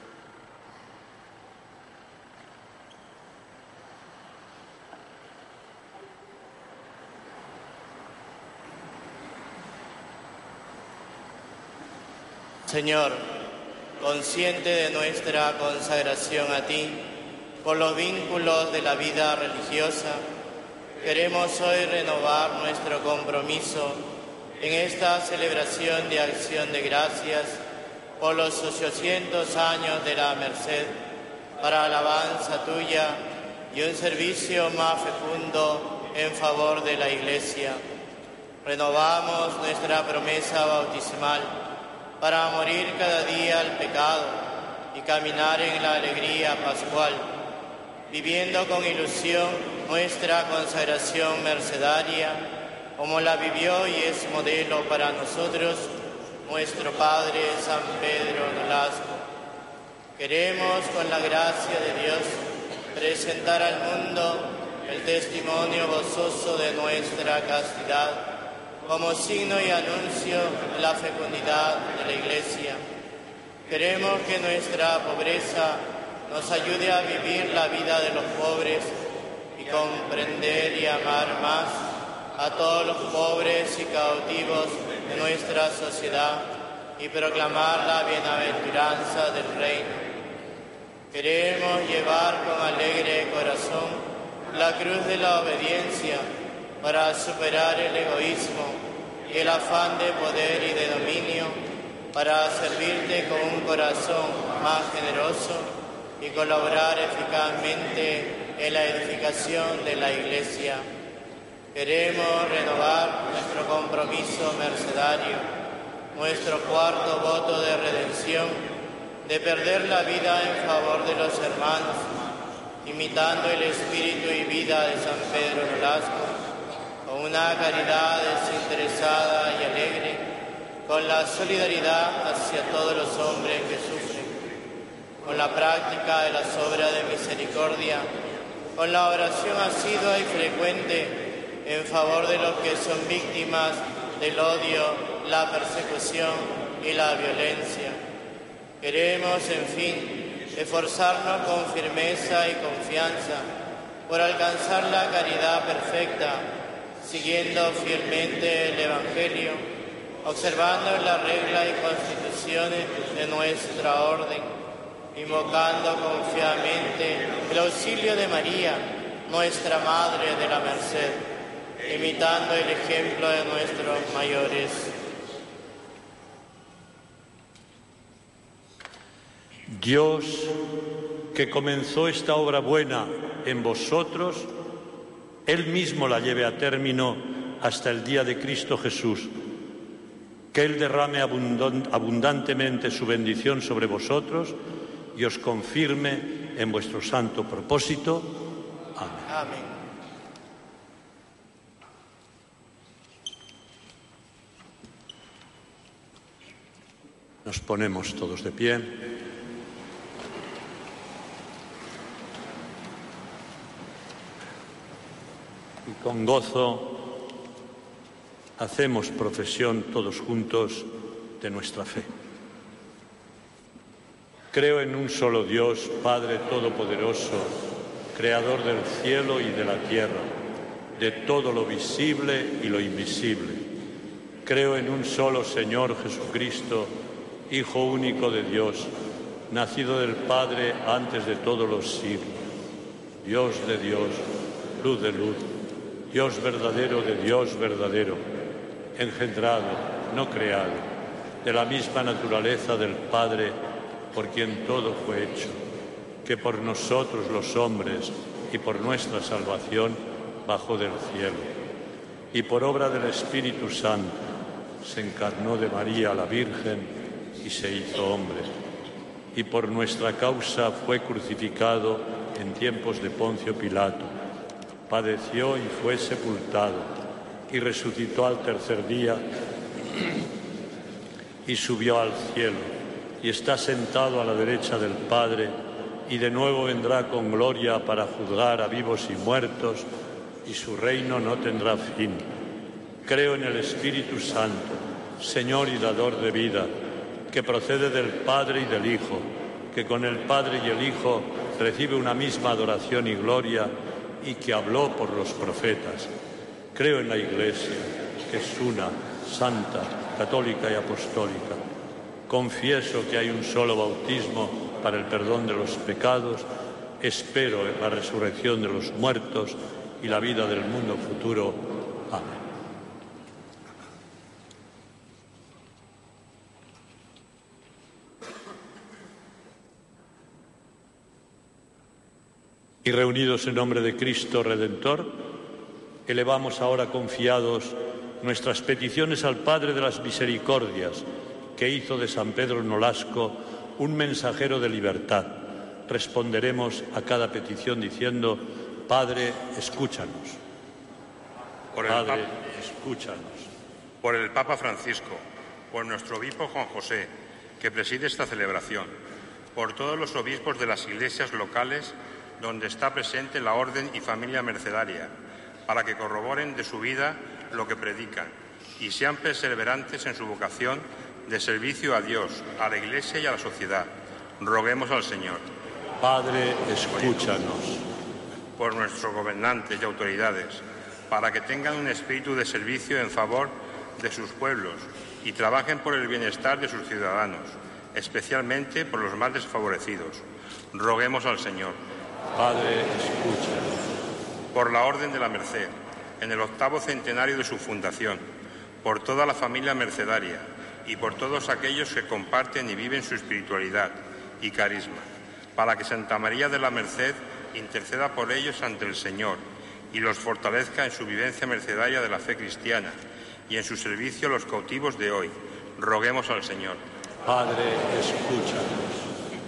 K: Señor, consciente de nuestra consagración a ti, por los vínculos de la vida religiosa, queremos hoy renovar nuestro compromiso en esta celebración de acción de gracias por los 800 años de la Merced, para alabanza tuya y un servicio más fecundo en favor de la Iglesia. Renovamos nuestra promesa bautismal para morir cada día al pecado y caminar en la alegría pascual, viviendo con ilusión nuestra consagración mercedaria, como la vivió y es modelo para nosotros nuestro Padre San Pedro Nolasco. Queremos, con la gracia de Dios, presentar al mundo el testimonio gozoso de nuestra castidad, como signo y anuncio de la fecundidad de la Iglesia. Queremos que nuestra pobreza nos ayude a vivir la vida de los pobres y comprender y amar más a todos los pobres y cautivos de nuestra sociedad y proclamar la bienaventuranza del reino. Queremos llevar con alegre corazón la cruz de la obediencia para superar el egoísmo y el afán de poder y de dominio, para servirte con un corazón más generoso y colaborar eficazmente en la edificación de la Iglesia. Queremos renovar nuestro compromiso mercedario, nuestro cuarto voto de redención, de perder la vida en favor de los hermanos, imitando el espíritu y vida de San Pedro Nolasco, con una caridad desinteresada y alegre, con la solidaridad hacia todos los hombres que sufren, con la práctica de las obras de misericordia, con la oración asidua y frecuente en favor de los que son víctimas del odio, la persecución y la violencia. Queremos, en fin, esforzarnos con firmeza y confianza por alcanzar la caridad perfecta, siguiendo fielmente el Evangelio, observando las reglas y constituciones de nuestra orden, invocando confiadamente el auxilio de María, nuestra Madre de la Merced, imitando el ejemplo de nuestros mayores.
E: Dios, que comenzó esta obra buena en vosotros, Él mismo la lleve a término hasta el día de Cristo Jesús. Que Él derrame abundantemente su bendición sobre vosotros y os confirme en vuestro santo propósito. Amén.
K: Amén.
E: Nos ponemos todos de pie. Y con gozo hacemos profesión todos juntos de nuestra fe. Creo en un solo Dios, Padre Todopoderoso, Creador del cielo y de la tierra, de todo lo visible y lo invisible. Creo en un solo Señor Jesucristo, Hijo único de Dios, nacido del Padre antes de todos los siglos, Dios de Dios, luz de luz, Dios verdadero de Dios verdadero, engendrado, no creado, de la misma naturaleza del Padre, por quien todo fue hecho, que por nosotros los hombres y por nuestra salvación bajó del cielo, y por obra del Espíritu Santo se encarnó de María la Virgen y se hizo hombre, y por nuestra causa fue crucificado en tiempos de Poncio Pilato, padeció y fue sepultado, y resucitó al tercer día, y subió al cielo, y está sentado a la derecha del Padre, y de nuevo vendrá con gloria para juzgar a vivos y muertos, y su reino no tendrá fin. Creo en el Espíritu Santo, Señor y dador de vida, que procede del Padre y del Hijo, que con el Padre y el Hijo recibe una misma adoración y gloria, y que habló por los profetas. Creo en la Iglesia, que es una, santa, católica y apostólica. Confieso que hay un solo bautismo para el perdón de los pecados. Espero en la resurrección de los muertos y la vida del mundo futuro. Amén. Y reunidos en nombre de Cristo Redentor, elevamos ahora confiados nuestras peticiones al Padre de las Misericordias, que hizo de San Pedro Nolasco un mensajero de libertad. Responderemos a cada petición diciendo: Padre, escúchanos. Padre, escúchanos.
L: Por el Papa Francisco, por nuestro obispo Juan José, que preside esta celebración, por todos los obispos de las iglesias locales donde está presente la Orden y Familia Mercedaria, para que corroboren de su vida lo que predican y sean perseverantes en su vocación de servicio a Dios, a la Iglesia y a la sociedad. Roguemos al Señor.
E: Padre, escúchanos.
L: Por nuestros gobernantes y autoridades, para que tengan un espíritu de servicio en favor de sus pueblos y trabajen por el bienestar de sus ciudadanos, especialmente por los más desfavorecidos. Roguemos al Señor.
E: Padre, escúchanos.
L: Por la Orden de la Merced, en el 8º centenario de su fundación, por toda la familia mercedaria y por todos aquellos que comparten y viven su espiritualidad y carisma, para que Santa María de la Merced interceda por ellos ante el Señor y los fortalezca en su vivencia mercedaria de la fe cristiana y en su servicio a los cautivos de hoy. Roguemos al Señor.
E: Padre, escúchanos.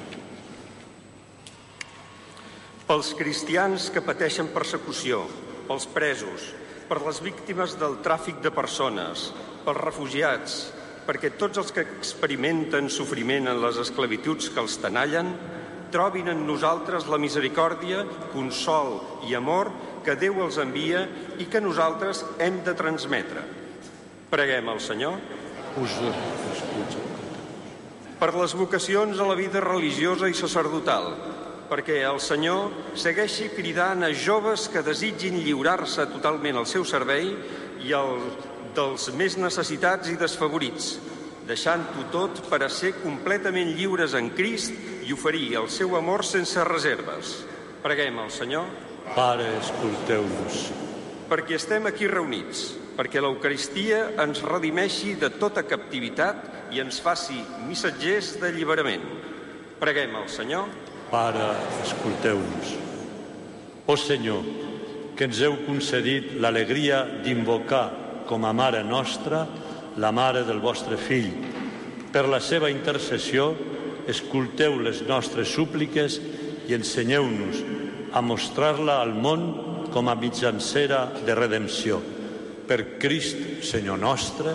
M: Pels cristians que pateixen persecució, pels presos, per les víctimes del tràfic de persones, pels refugiats, perquè tots els que experimenten sofriment en les esclavituds que els tenallen, trobin en nosaltres la misericòrdia, consol i amor que Déu els envia i que nosaltres hem de transmetre. Preguem al Senyor. per les vocacions a la vida religiosa i sacerdotal, perquè el Senyor segueixi cridant a joves que desitgin lliurar-se totalment al seu servei i al dels més necessitats i desfavorits, deixant-ho tot per a ser completament lliures en Crist i oferir el seu amor sense reserves. Preguem al Senyor.
E: Pare, escolteu-nos.
M: Perquè estem aquí reunits, perquè l'Eucaristia ens redimeixi de tota captivitat i ens faci missatgers d'alliberament. Preguem al Senyor.
E: Pare, escolteu-nos. Ó Senyor, que ens heu concedit l'alegria d'invocar com a Mare nostra la Mare del vostre Fill. Per la seva intercessió, escolteu les nostres súpliques i ensenyeu-nos a mostrar-la al món com a mitjancera de redempció. Per Crist, Senyor nostre.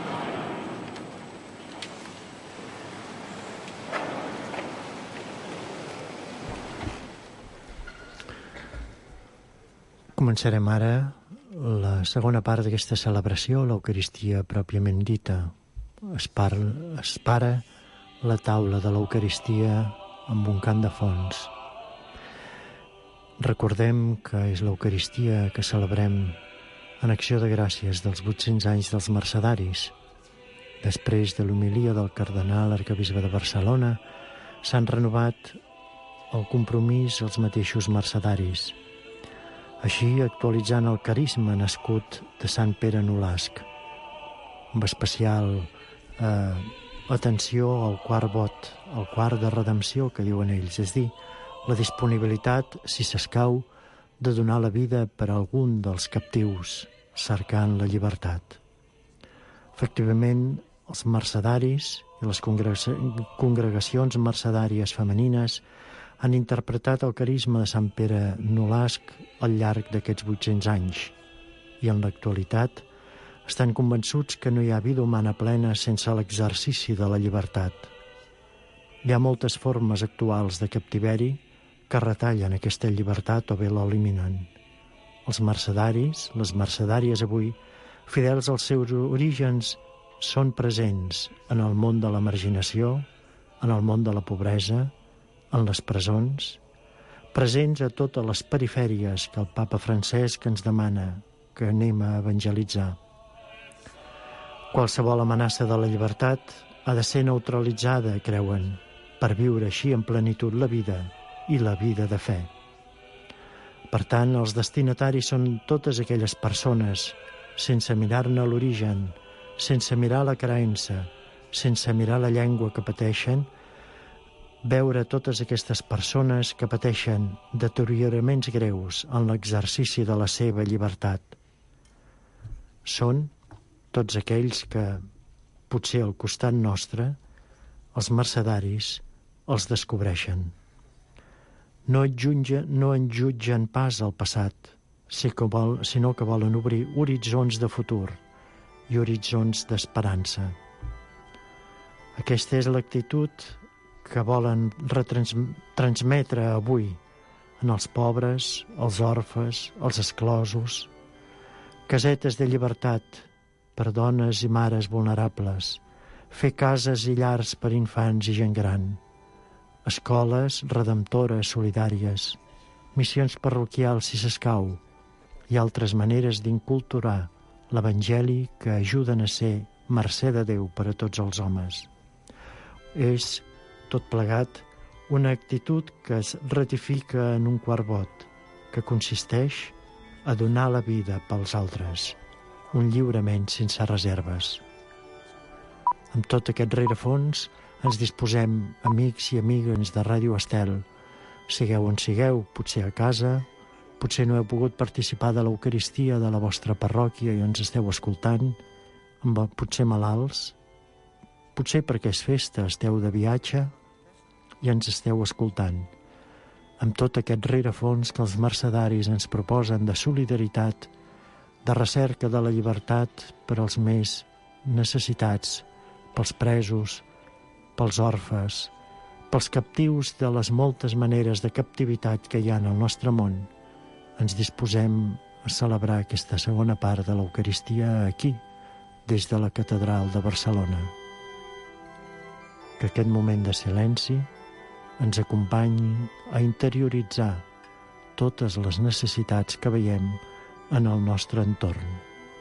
B: Començarem ara la segona part d'aquesta celebració, l'Eucaristia pròpiament dita. Es para la taula de l'Eucaristia amb un cant de fons. Recordem que és l'Eucaristia que celebrem en acció de gràcies dels 800 anys dels mercedaris. Després de l'homilia del cardenal arquebisbe de Barcelona, s'han renovat el compromís als mateixos mercedaris, així actualitzant el carisma nascut de Sant Pere Nolasc, amb especial atenció al quart vot, al quart de redempció que diuen ells, és dir, la disponibilitat, si s'escau, de donar la vida per a algun dels captius, cercant la llibertat. Efectivament, els mercedaris i les congregacions mercedàries femenines han interpretat el carisma de Sant Pere Nolasc al llarg d'aquests 800 anys i en l'actualitat estan convençuts que no hi ha vida humana plena sense l'exercici de la llibertat. Hi ha moltes formes actuals de captiveri que retallen aquesta llibertat o bé l'eliminen. Els mercedaris, les mercedàries avui, fidels als seus orígens, són presents en el món de la marginació, en el món de la pobresa, en les presons, presents a totes les perifèries que el papa Francesc ens demana que anem a evangelitzar. Qualsevol amenaça de la llibertat ha de ser neutralitzada, creuen, per viure així en plenitud la vida i la vida de fe. Per tant, els destinataris són totes aquelles persones, sense mirar-ne l'origen, sense mirar la creença, sense mirar la llengua que pateixen, veure totes aquestes persones que pateixen deterioraments greus en l'exercici de la seva llibertat. Són tots aquells que, potser al costat nostre, els mercedaris els descobreixen. No en jutgen pas el passat, sinó que volen obrir horitzons de futur i horitzons d'esperança. Aquesta és l'actitud que volen transmetre avui en els pobres, els orfes, els exclosos, casetes de llibertat per dones i mares vulnerables, fer cases i llars per infants i gent gran, escoles redemptores solidàries, missions parroquials si s'escau i altres maneres d'inculturar l'Evangeli que ajuden a ser mercè de Déu per a tots els homes. És, tot plegat, una actitud que es ratifica en un quart vot, que consisteix a donar la vida pels altres, un lliurament sense reserves. Amb tot aquest rerefons ens disposem, amics i amigues de Ràdio Estel, sigueu on sigueu, potser a casa, potser no heu pogut participar de l'Eucaristia de la vostra parròquia i ens esteu escoltant, potser malalts, potser perquè és festa, esteu de viatge i ens esteu escoltant. Amb tot aquest rerefons que els mercedaris ens proposen de solidaritat, de recerca de la llibertat per als més necessitats, pels presos, pels orfes, pels captius de les moltes maneres de captivitat que hi ha en el nostre món, ens disposem a celebrar aquesta segona part de l'Eucaristia aquí, des de la Catedral de Barcelona. Que aquest moment de silenci ens acompanyi a interioritzar totes les necessitats que veiem en el nostre entorn.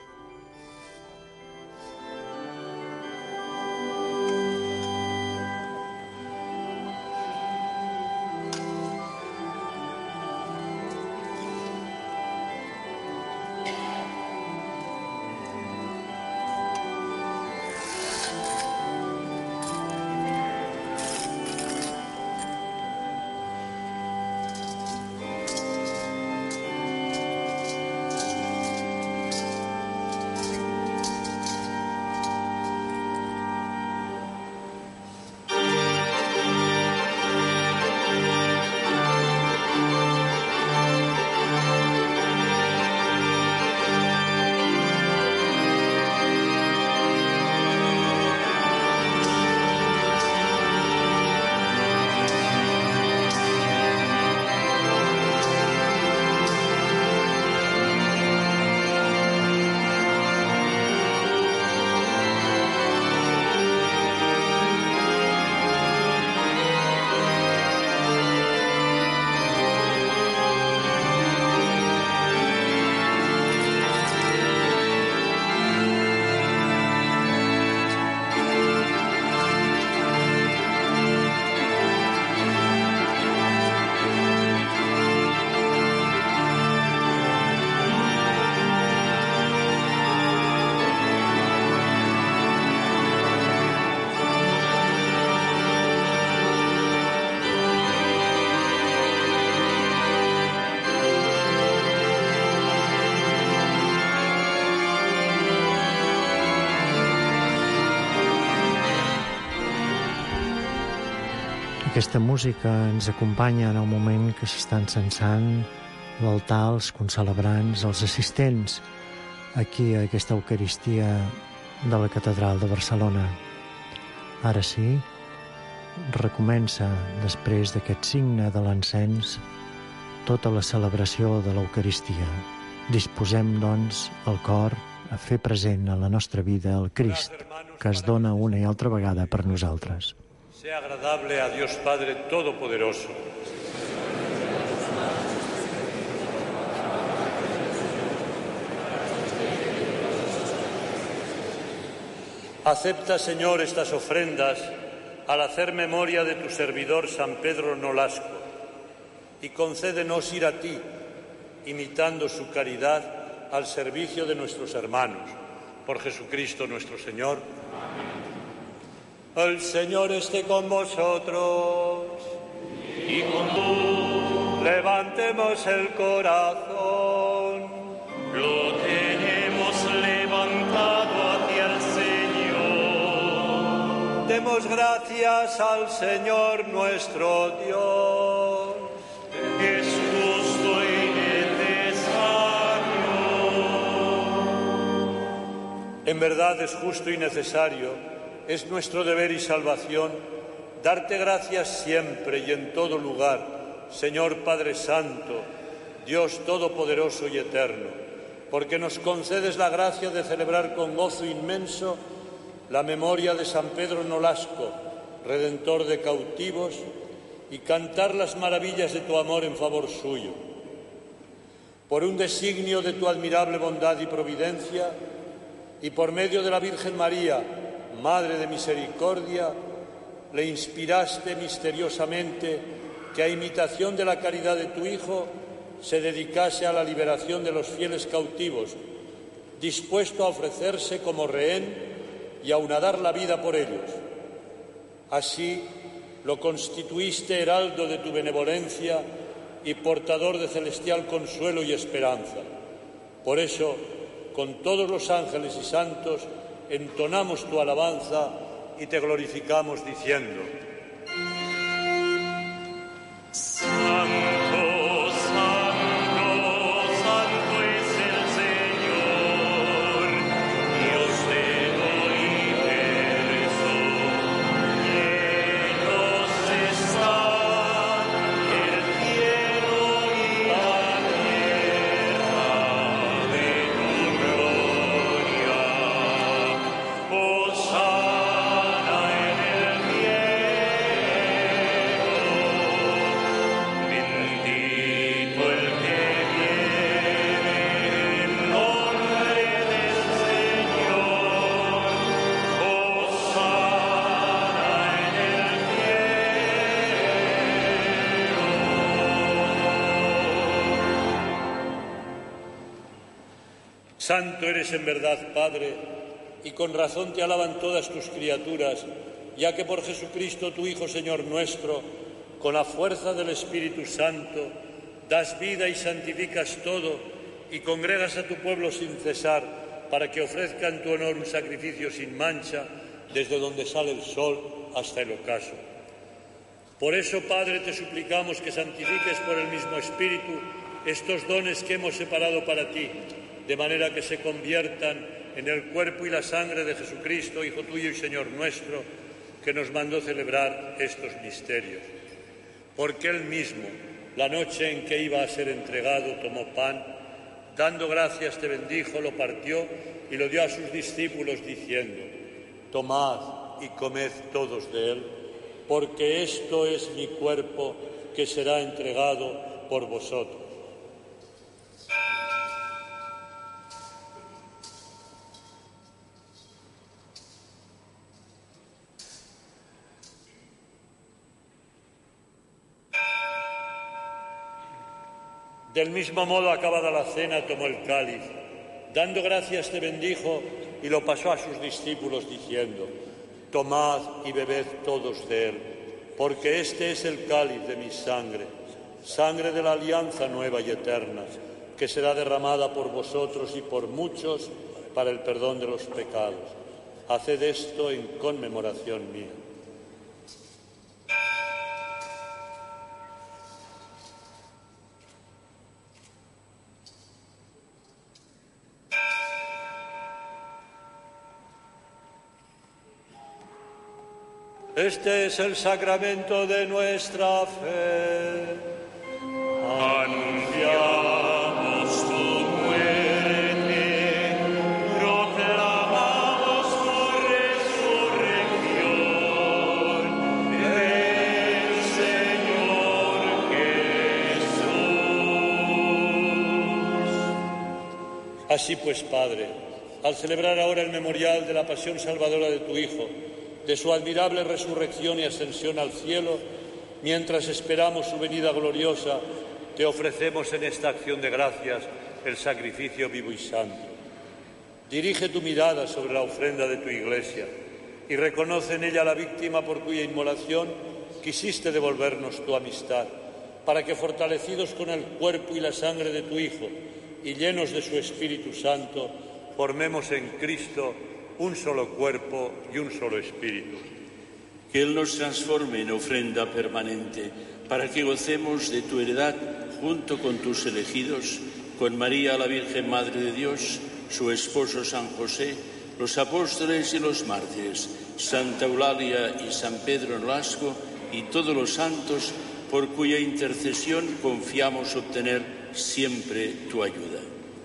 B: Aquesta música ens acompanya en el moment que s'està encensant l'altar, els concelebrants, els assistents aquí a aquesta Eucaristia de la Catedral de Barcelona. Ara sí, recomença, després d'aquest signe de l'encens, tota la celebració de l'Eucaristia. Disposem, doncs, el cor a fer present a la nostra vida el Crist, que es dona una i altra vegada per nosaltres.
E: Sea agradable a Dios Padre Todopoderoso. Acepta, Señor, estas ofrendas al hacer memoria de tu servidor San Pedro Nolasco y concédenos ir a ti, imitando su caridad al servicio de nuestros hermanos. Por Jesucristo nuestro Señor. El Señor esté con vosotros y con tú. Levantemos el corazón.
D: Lo tenemos levantado hacia el Señor.
E: Demos gracias al Señor nuestro Dios.
D: Es justo y necesario.
E: En verdad es justo y necesario. Es nuestro deber y salvación darte gracias siempre y en todo lugar, Señor Padre Santo, Dios Todopoderoso y Eterno, porque nos concedes la gracia de celebrar con gozo inmenso la memoria de San Pedro Nolasco, Redentor de cautivos, y cantar las maravillas de tu amor en favor suyo. Por un designio de tu admirable bondad y providencia, y por medio de la Virgen María, Madre de Misericordia, le inspiraste misteriosamente que a imitación de la caridad de tu Hijo se dedicase a la liberación de los fieles cautivos, dispuesto a ofrecerse como rehén y aun a dar la vida por ellos. Así lo constituiste heraldo de tu benevolencia y portador de celestial consuelo y esperanza. Por eso, con todos los ángeles y santos, entonamos tu alabanza y te glorificamos diciendo:
D: Santo, santo, santo es el Señor, Dios del universo. Llenos están el cielo y la tierra de tu gloria. Hosana en el cielo.
E: Santo eres en verdad, Padre, y con razón te alaban todas tus criaturas, ya que por Jesucristo, tu Hijo, Señor nuestro, con la fuerza del Espíritu Santo, das vida y santificas todo, y congregas a tu pueblo sin cesar, para que ofrezca en tu honor un sacrificio sin mancha, desde donde sale el sol hasta el ocaso. Por eso, Padre, te suplicamos que santifiques por el mismo Espíritu estos dones que hemos separado para ti, de manera que se conviertan en el cuerpo y la sangre de Jesucristo, Hijo tuyo y Señor nuestro, que nos mandó celebrar estos misterios. Porque Él mismo, la noche en que iba a ser entregado, tomó pan, dando gracias te bendijo, lo partió y lo dio a sus discípulos diciendo: tomad y comed todos de él, porque esto es mi cuerpo que será entregado por vosotros. Del mismo modo, acabada la cena, tomó el cáliz, dando gracias te bendijo y lo pasó a sus discípulos diciendo: tomad y bebed todos de él, porque este es el cáliz de mi sangre, sangre de la alianza nueva y eterna, que será derramada por vosotros y por muchos para el perdón de los pecados. Haced esto en conmemoración mía. Este es el sacramento de nuestra fe.
D: Anunciamos tu muerte, proclamamos tu resurrección. Ven, Señor Jesús.
E: Así pues, Padre, al celebrar ahora el memorial de la pasión salvadora de tu Hijo, de su admirable resurrección y ascensión al cielo, mientras esperamos su venida gloriosa, te ofrecemos en esta acción de gracias el sacrificio vivo y santo. Dirige tu mirada sobre la ofrenda de tu Iglesia y reconoce en ella la víctima por cuya inmolación quisiste devolvernos tu amistad, para que, fortalecidos con el cuerpo y la sangre de tu Hijo y llenos de su Espíritu Santo, formemos en Cristo un solo cuerpo y un solo espíritu.
N: Que Él nos transforme en ofrenda permanente, para que gocemos de tu heredad junto con tus elegidos, con María, la Virgen Madre de Dios, su esposo San José, los apóstoles y los mártires, Santa Eulalia y San Pedro Nolasco y todos los santos, por cuya intercesión confiamos obtener siempre tu ayuda.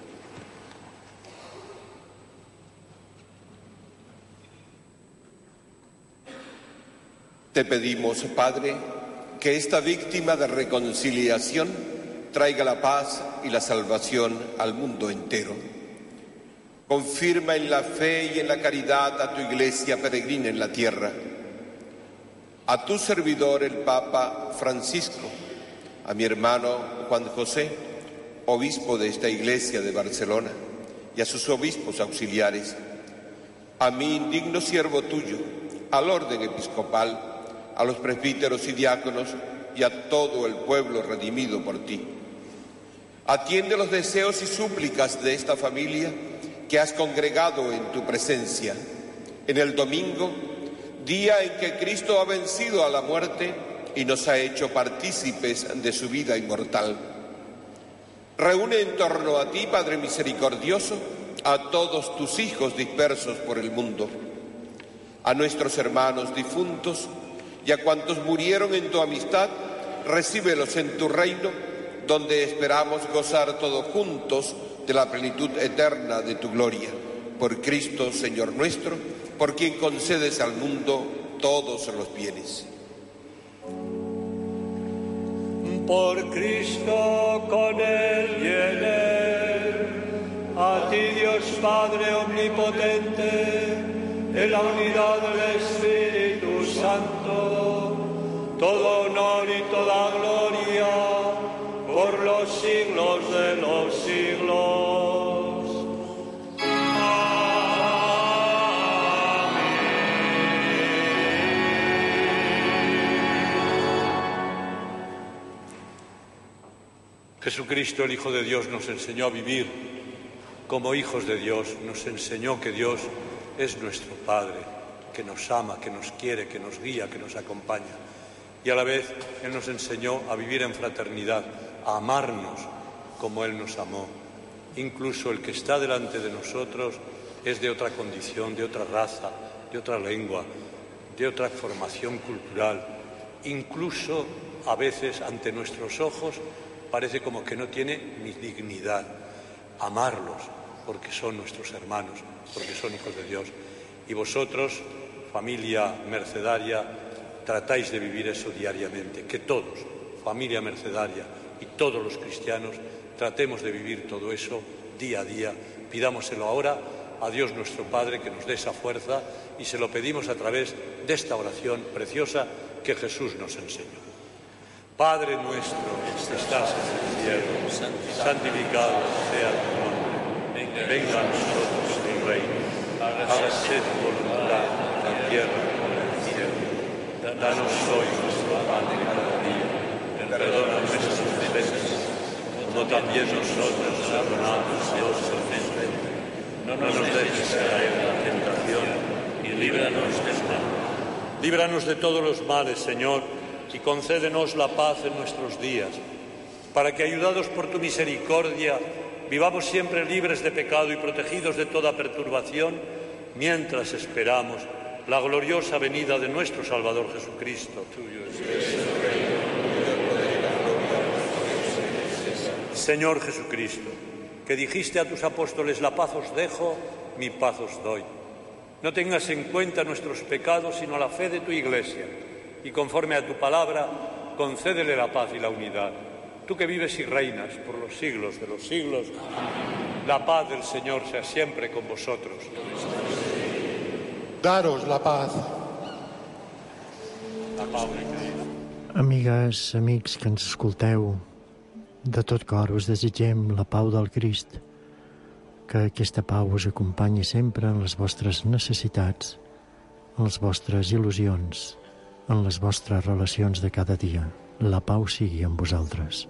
O: Te pedimos, Padre, que esta víctima de reconciliación traiga la paz y la salvación al mundo entero. Confirma en la fe y en la caridad a tu Iglesia peregrina en la tierra, a tu servidor el Papa Francisco, a mi hermano Juan José, obispo de esta Iglesia de Barcelona, y a sus obispos auxiliares, a mi indigno siervo tuyo, al orden episcopal, a los presbíteros y diáconos y a todo el pueblo redimido por ti. Atiende los deseos y súplicas de esta familia que has congregado en tu presencia. En el domingo, día en que Cristo ha vencido a la muerte y nos ha hecho partícipes de su vida inmortal. Reúne en torno a ti, Padre misericordioso, a todos tus hijos dispersos por el mundo, a nuestros hermanos difuntos y a cuantos murieron en tu amistad, recíbelos en tu reino, donde esperamos gozar todos juntos de la plenitud eterna de tu gloria. Por Cristo, Señor nuestro, por quien concedes al mundo todos los bienes.
F: Por Cristo, con Él y en Él, a ti, Dios Padre omnipotente, en la unidad del Espíritu Santo, todo honor y toda gloria por los siglos de los siglos.
E: Jesucristo, el Hijo de Dios, nos enseñó a vivir como hijos de Dios, nos enseñó que Dios es nuestro Padre, que nos ama, que nos quiere, que nos guía, que nos acompaña. Y a la vez Él nos enseñó a vivir en fraternidad, a amarnos como Él nos amó. Incluso el que está delante de nosotros es de otra condición, de otra raza, de otra lengua, de otra formación cultural. Incluso a veces ante nuestros ojos parece como que no tiene ni dignidad. Amarlos porque son nuestros hermanos, porque son hijos de Dios. Y vosotros, familia mercedaria, tratáis de vivir eso diariamente. Que todos, familia mercedaria y todos los cristianos, tratemos de vivir todo eso día a día. Pidámoselo ahora a Dios nuestro Padre, que nos dé esa fuerza, y se lo pedimos a través de esta oración preciosa que Jesús nos enseñó. Padre nuestro que estás en el cielo, santificado sea tu nombre. Venga a nosotros tu reino. Hágase tu voluntad en la tierra como en el cielo. Danos hoy nuestro pan de cada día. Perdona nuestras ofensas, como también nosotros perdonamos a los que ofenden. No nos dejes caer en la tentación y líbranos del mal. Líbranos de todos los males, Señor, y concédenos la paz en nuestros días, para que, ayudados por tu misericordia, vivamos siempre libres de pecado y protegidos de toda perturbación, mientras esperamos la gloriosa venida de nuestro Salvador Jesucristo. Tuyo es el reino, el poder y la gloria. Señor Jesucristo, que dijiste a tus apóstoles: la paz os dejo, mi paz os doy. No tengas en cuenta nuestros pecados, sino la fe de tu Iglesia, y conforme a tu palabra, concédele la paz y la unidad. Tú que vives y reinas por los siglos de los siglos, la paz del Señor sea siempre con vosotros.
I: Daros la paz.
B: Amigues, amics que ens escolteu, de tot cor us desitgem la pau del Crist, que aquesta pau us acompanyi sempre en les vostres necessitats, en les vostres il·lusions, en les vostres relacions de cada dia. La pau sigui amb vosaltres.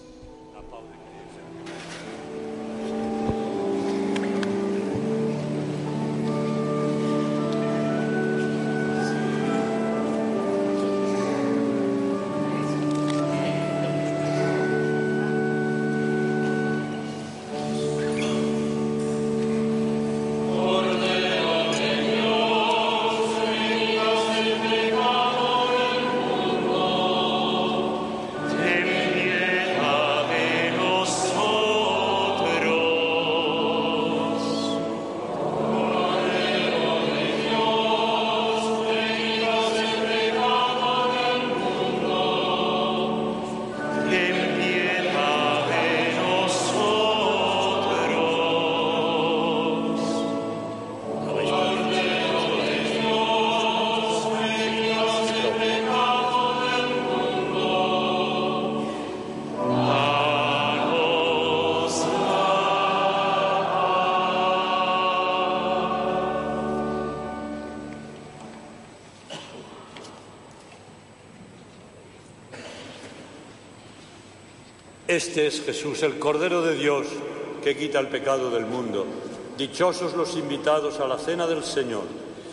E: Este es Jesús, el Cordero de Dios, que quita el pecado del mundo. Dichosos los invitados a la cena del Señor.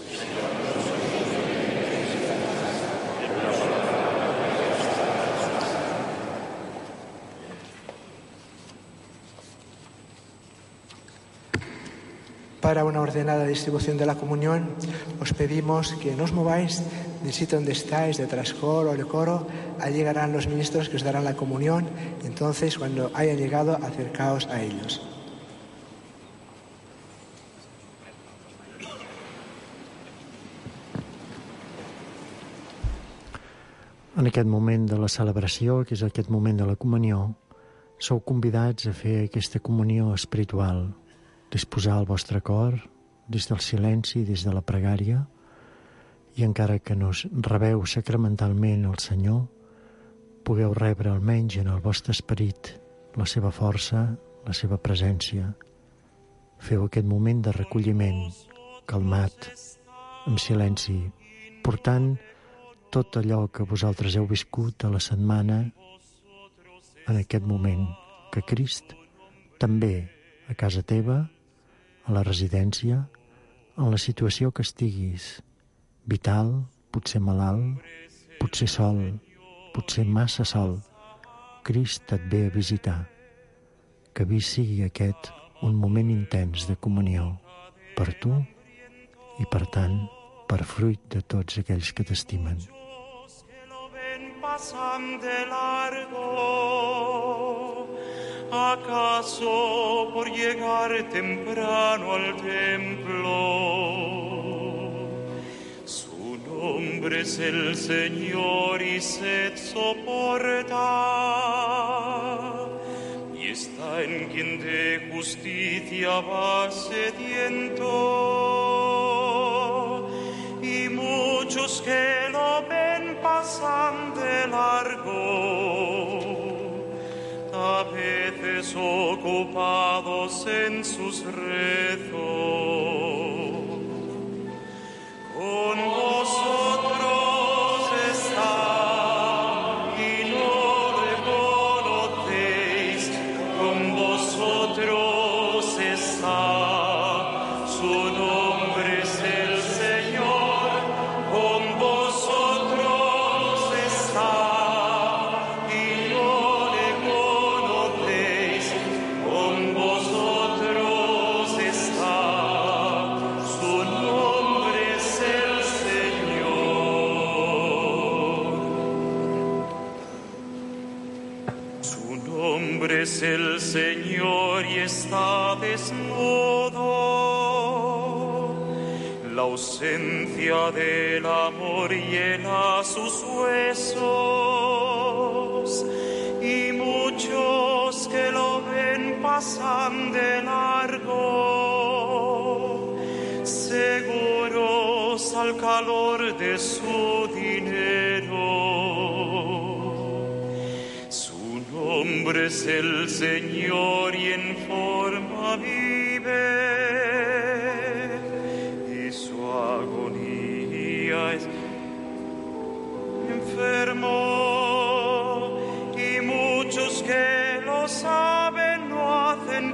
P: Para una ordenada distribución de la comunión, os pedimos que no os mováis del sitio donde estáis, detrás coro o de coro. Allí llegarán los ministros que os darán la comunión. Entonces, cuando hayan llegado, acercaos a ellos.
B: En aquest moment de la celebració, que és aquest moment de la comunió, sou convidats a fer aquesta comunió espiritual, disposar el vostre cor des del silenci, des de la pregària, i encara que no rebeu sacramentalment el Senyor, pugueu rebre almenys en el vostre esperit la seva força, la seva presència. Feu aquest moment de recolliment, calmat, en silenci, portant tot allò que vosaltres heu viscut a la setmana en aquest moment que Crist també a casa teva, a la residència, en la situació que estiguis, vital, potser malalt, potser sol, potser massa sol, Crist et ve a visitar. Que avui sigui aquest un moment intens de comunió per tu i, per tant, per fruit de tots aquells que t'estimen.
G: Pasan de largo, acaso por llegar temprano al templo. Su nombre es el Señor y sed soporta, y está en quien de justicia va sediento, y muchos que lo ven pasan de largo, a veces ocupados en sus rezos. Con vosotros está y no le conocéis, con vosotros está, su nombre es el Señor, con vosotros está y no le conocéis, con vosotros está, su nombre es el Señor. Su nombre es el Señor y está desnudo. La ausencia del amor hiela sus huesos, y muchos que lo ven pasan de largo, seguros al calor de su dinero. Su nombre es el Señor y en forma vive, y su agonía es enfermo, y muchos que lo saben no hacen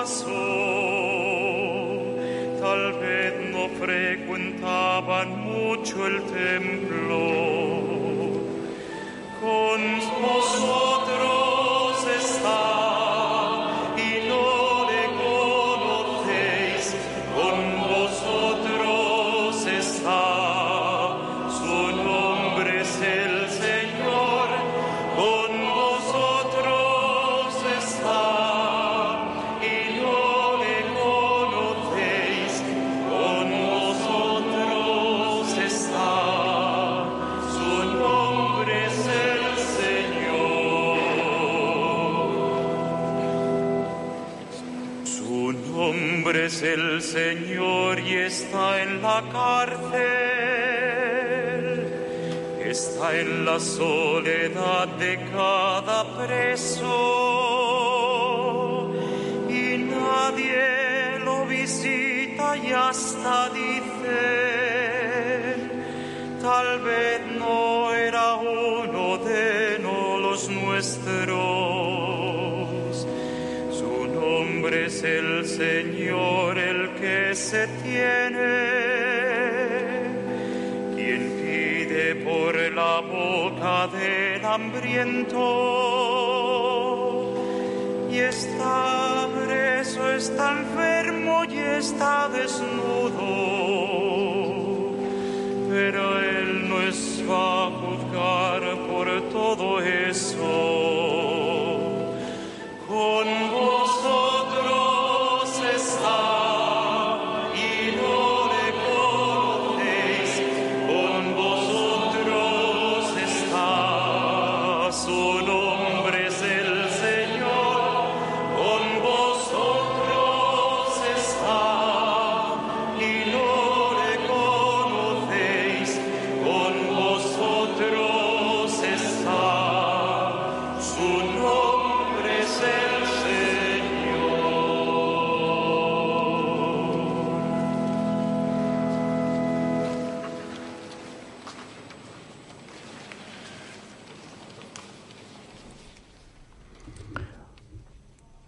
G: caso, tal vez no frecuentaban mucho el templo. Con vosotros está y no le conocéis, con vosotros está, su nombre es el Señor, con vosotros está y no le conocéis, con vosotros está, su nombre es el Señor. Su nombre es el Señor y está en la cárcel, está en la soledad de cada preso, y nadie lo visita y hasta dicen, tal vez no era uno de los nuestros. Su nombre es el Señor, el que se tiene, quien pide por la boca del hambriento. Y está preso, está enfermo y está desnudo, pero Él no es va a juzgar por todo eso. Con vosotros está y no le conocéis, con vosotros está, su nombre es el Señor, con vosotros está y no le conocéis, con vosotros está, su nombre es el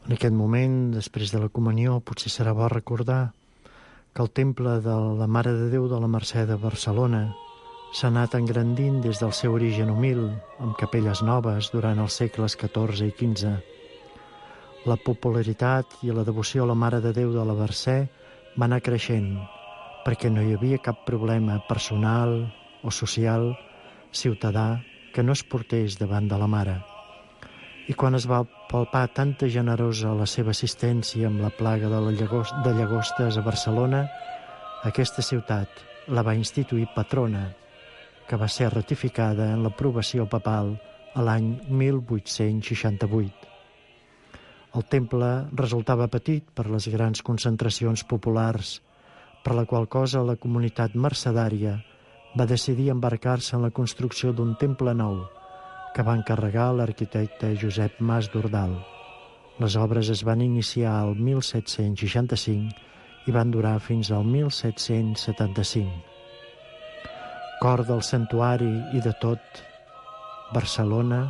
B: En aquest moment, després de la comunió, potser serà bo recordar que el temple de la Mare de Déu de la Mercè de Barcelona s'ha anat engrandint des del seu origen humil, amb capelles noves durant els segles XIV i XV. La popularitat i la devoció a la Mare de Déu de la Mercè va anar creixent, perquè no hi havia cap problema personal o social, ciutadà, que no es portés davant de la Mare. I quan es va palpar tanta generosa la seva assistència amb la plaga de llagostes a Barcelona, aquesta ciutat la va instituir patrona, que va ser ratificada en l'aprovació papal a l'any 1868. El temple resultava petit per les grans concentracions populars, per la qual cosa la comunitat mercedària va decidir embarcar-se en la construcció d'un temple nou, que va encarregar l'arquitecte Josep Mas d'Ordal. Les obres es van iniciar al 1765 i van durar fins al 1775. Cor del santuari i de tot Barcelona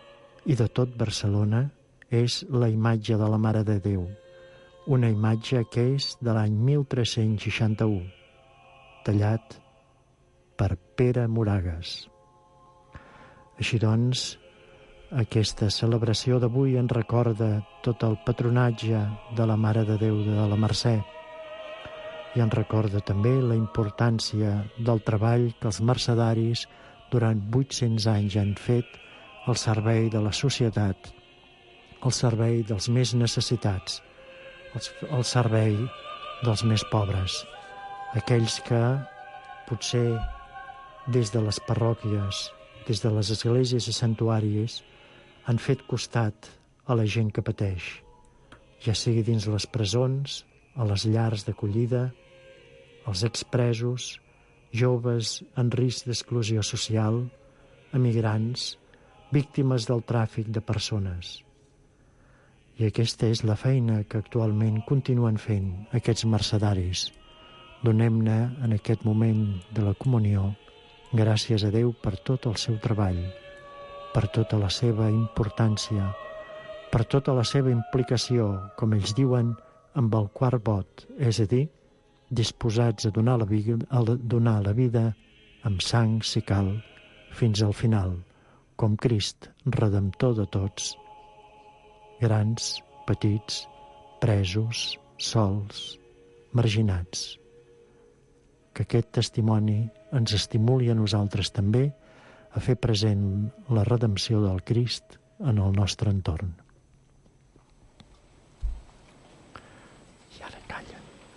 B: és la imatge de la Mare de Déu, una imatge que és de l'any 1361, tallat per Pere Moragues. Així doncs, aquesta celebració d'avui ens recorda tot el patronatge de la Mare de Déu de la Mercè i ens recorda també la importància del treball que els mercedaris durant 800 anys han fet al servei de la societat, al servei dels més necessitats, al servei dels més pobres, aquells que potser des de les parròquies, des de les esglésies i santuaris, han fet costat a la gent que pateix, ja sigui dins les presons, a les llars d'acollida, als expresos, joves en risc d'exclusió social, emigrants, víctimes del tràfic de persones. I aquesta és la feina que actualment continuen fent aquests mercedaris. Donem-ne en aquest moment de la comunió gràcies a Déu per tot el seu treball, per tota la seva importància, per tota la seva implicació, com ells diuen, amb el quart vot, és a dir, disposats a donar la vida amb sang, si cal, fins al final, com Crist, redemptor de tots, grans, petits, presos, sols, marginats. Que aquest testimoni ens estimuli a nosaltres també a fer present la redempció del Crist en el nostre entorn. I ara calla.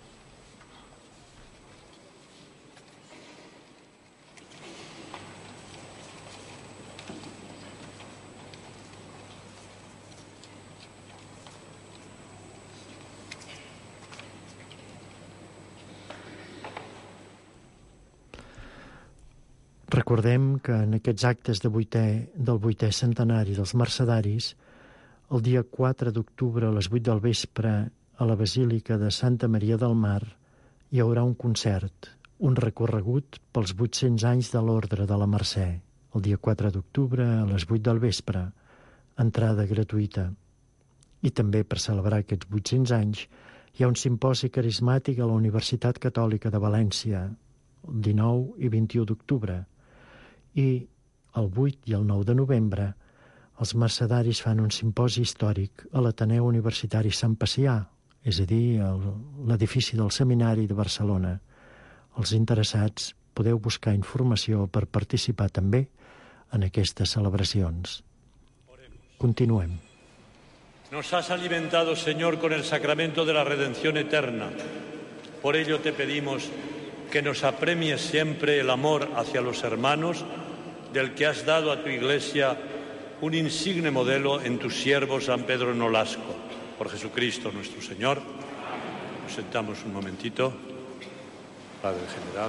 B: Recordem que en aquests actes del 8è centenari dels mercedaris, el dia 4 d'octubre a les 8 del vespre a la Basílica de Santa Maria del Mar hi haurà un concert, un recorregut pels 800 anys de l'Ordre de la Mercè, el dia 4 d'octubre a les 8 del vespre, entrada gratuïta. I també per celebrar aquests 800 anys hi ha un simposi carismàtic a la Universitat Catòlica de València, el 19 i 21 d'octubre, i el 8 i el 9 de novembre els mercedaris fan un simposi històric a l'Ateneu Universitari Sant Pacià, és a dir, l'edifici del Seminari de Barcelona. Els interessats podeu buscar informació per participar també en aquestes celebracions. Continuem.
E: Nos has alimentado, Señor, con el sacramento de la redención eterna. Por ello te pedimos que nos apremie siempre el amor hacia los hermanos, del que has dado a tu Iglesia un insigne modelo en tu siervo San Pedro Nolasco. Por Jesucristo nuestro Señor. Nos sentamos un momentito. Padre General.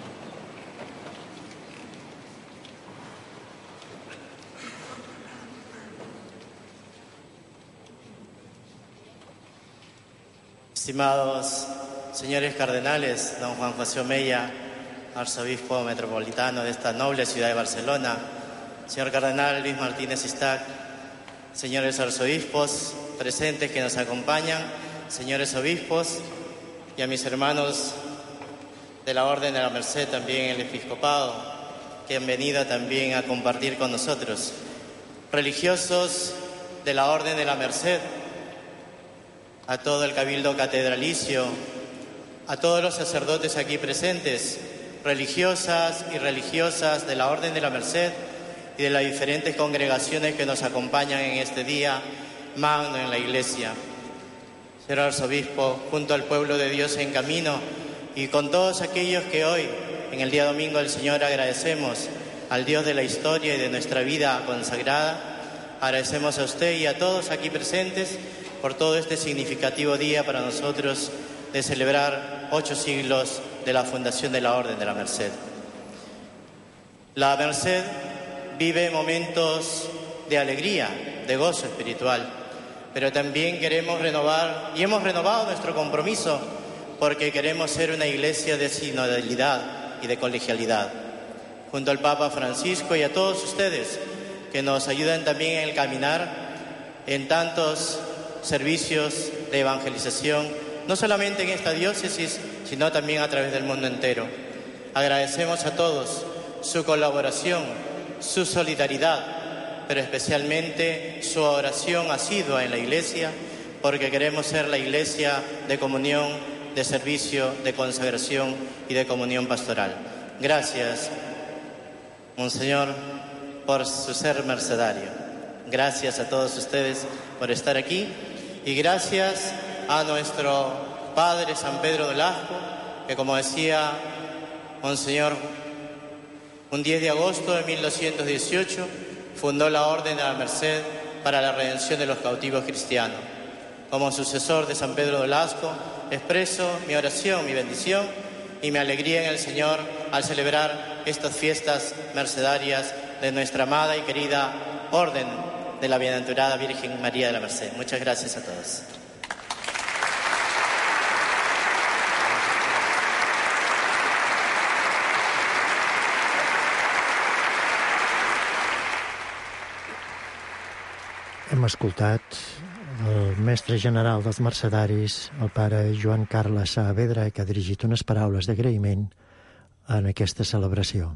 K: Estimados señores cardenales, don Juan José Omeya, arzobispo metropolitano de esta noble ciudad de Barcelona, señor cardenal Luis Martínez Istac, señores arzobispos presentes que nos acompañan, señores obispos y a mis hermanos de la Orden de la Merced, también el episcopado, que han venido también a compartir con nosotros. Religiosos de la Orden de la Merced, a todo el cabildo catedralicio, a todos los sacerdotes aquí presentes, religiosas y religiosas de la Orden de la Merced y de las diferentes congregaciones que nos acompañan en este día magno en la Iglesia. Señor Arzobispo, junto al pueblo de Dios en camino y con todos aquellos que hoy, en el día domingo del Señor, agradecemos al Dios de la historia y de nuestra vida consagrada, agradecemos a usted y a todos aquí presentes por todo este significativo día para nosotros de celebrar 8 siglos de la fundación de la Orden de la Merced. La Merced vive momentos de alegría, de gozo espiritual, pero también queremos renovar y hemos renovado nuestro compromiso porque queremos ser una iglesia de sinodalidad y de colegialidad. Junto al Papa Francisco y a todos ustedes que nos ayudan también en el caminar en tantos servicios de evangelización, no solamente en esta diócesis, sino también a través del mundo entero. Agradecemos a todos su colaboración, su solidaridad, pero especialmente su oración asidua en la Iglesia, porque queremos ser la Iglesia de comunión, de servicio, de consagración y de comunión pastoral. Gracias, Monseñor, por su ser mercedario. Gracias a todos ustedes por estar aquí y gracias a nuestro Padre San Pedro de Olasco, que como decía Monseñor, un 10 de agosto de 1218 fundó la Orden de la Merced para la redención de los cautivos cristianos. Como sucesor de San Pedro de Olasco, expreso mi oración, mi bendición y mi alegría en el Señor al celebrar estas fiestas mercedarias de nuestra amada y querida Orden de la Bienaventurada Virgen María de la Merced. Muchas gracias a todos.
B: Hem escoltat el mestre general dels mercedaris, el pare Joan Carles Saavedra, que ha dirigit unes paraules d'agraïment en aquesta celebració.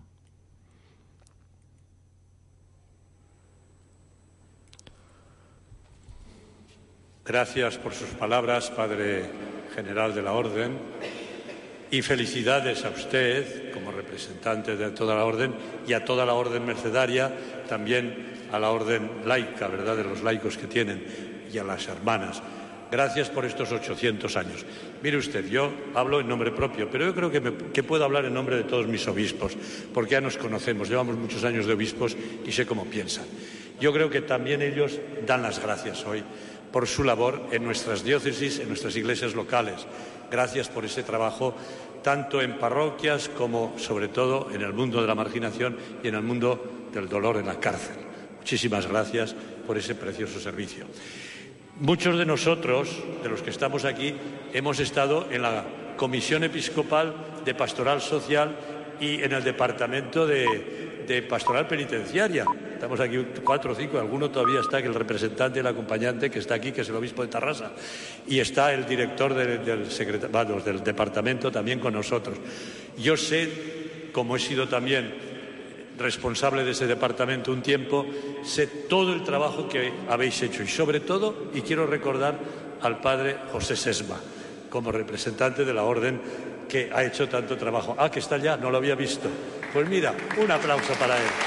E: Gracias por sus palabras, Padre General de la Orden, y felicidades a usted como representante de toda la Orden y a toda la Orden mercedaria, también a la Orden laica, ¿verdad?, de los laicos que tienen, y a las hermanas. Gracias por estos 800 años. Mire usted, yo hablo en nombre propio, pero yo creo que puedo hablar en nombre de todos mis obispos, porque ya nos conocemos, llevamos muchos años de obispos y sé cómo piensan. Yo creo que también ellos dan las gracias hoy por su labor en nuestras diócesis, en nuestras iglesias locales. Gracias por ese trabajo, tanto en parroquias como, sobre todo, en el mundo de la marginación y en el mundo del dolor en la cárcel. Muchísimas gracias por ese precioso servicio. Muchos de nosotros, de los que estamos aquí, hemos estado en la Comisión Episcopal de Pastoral Social y en el Departamento de Pastoral Penitenciaria. Estamos aquí 4 o 5, alguno todavía está, que el representante y el acompañante que está aquí, que es el obispo de Tarrasa, y está el director del departamento también con nosotros. Yo sé, como he sido también responsable de ese departamento un tiempo, sé todo el trabajo que habéis hecho y sobre todo, y quiero recordar al padre José Sesma, como representante de la Orden, que ha hecho tanto trabajo. Ah, que está allá, no lo había visto. Pues mira, un aplauso para él.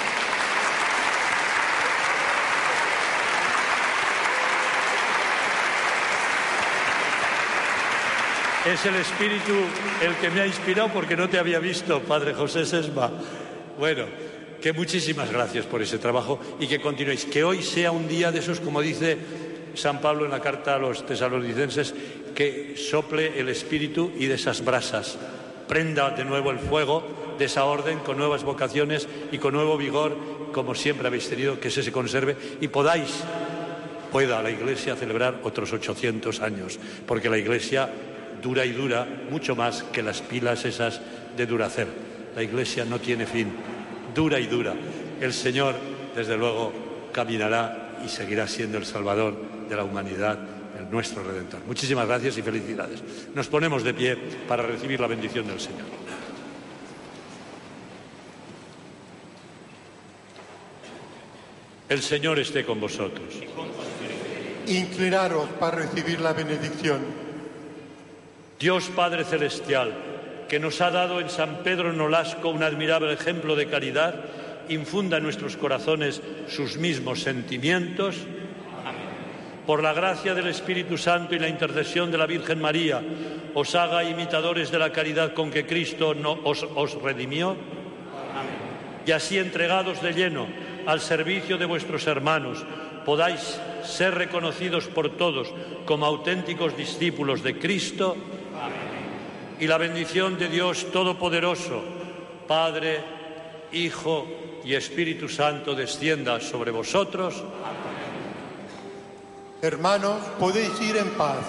E: Es el Espíritu el que me ha inspirado porque no te había visto, padre José Sesma. Bueno, que muchísimas gracias por ese trabajo y que continuéis. Que hoy sea un día de esos, como dice San Pablo en la carta a los tesalonicenses, que sople el Espíritu y de esas brasas prenda de nuevo el fuego de esa orden con nuevas vocaciones y con nuevo vigor, como siempre habéis tenido, que se conserve y pueda la Iglesia celebrar otros 800 años, porque la Iglesia dura y dura mucho más que las pilas esas de Duracell. La Iglesia no tiene fin, dura y dura. El Señor, desde luego, caminará y seguirá siendo el Salvador de la humanidad, el nuestro Redentor. Muchísimas gracias y felicidades. Nos ponemos de pie para recibir la bendición del Señor. El Señor esté con vosotros.
I: Inclinaros para recibir la benedicción.
E: Dios Padre Celestial, que nos ha dado en San Pedro Nolasco un admirable ejemplo de caridad, infunda en nuestros corazones sus mismos sentimientos. Por la gracia del Espíritu Santo y la intercesión de la Virgen María, os haga imitadores de la caridad con que Cristo os redimió. Y así, entregados de lleno al servicio de vuestros hermanos, podáis ser reconocidos por todos como auténticos discípulos de Cristo. Y la bendición de Dios Todopoderoso, Padre, Hijo y Espíritu Santo, descienda sobre vosotros.
I: Hermanos, podéis ir en paz.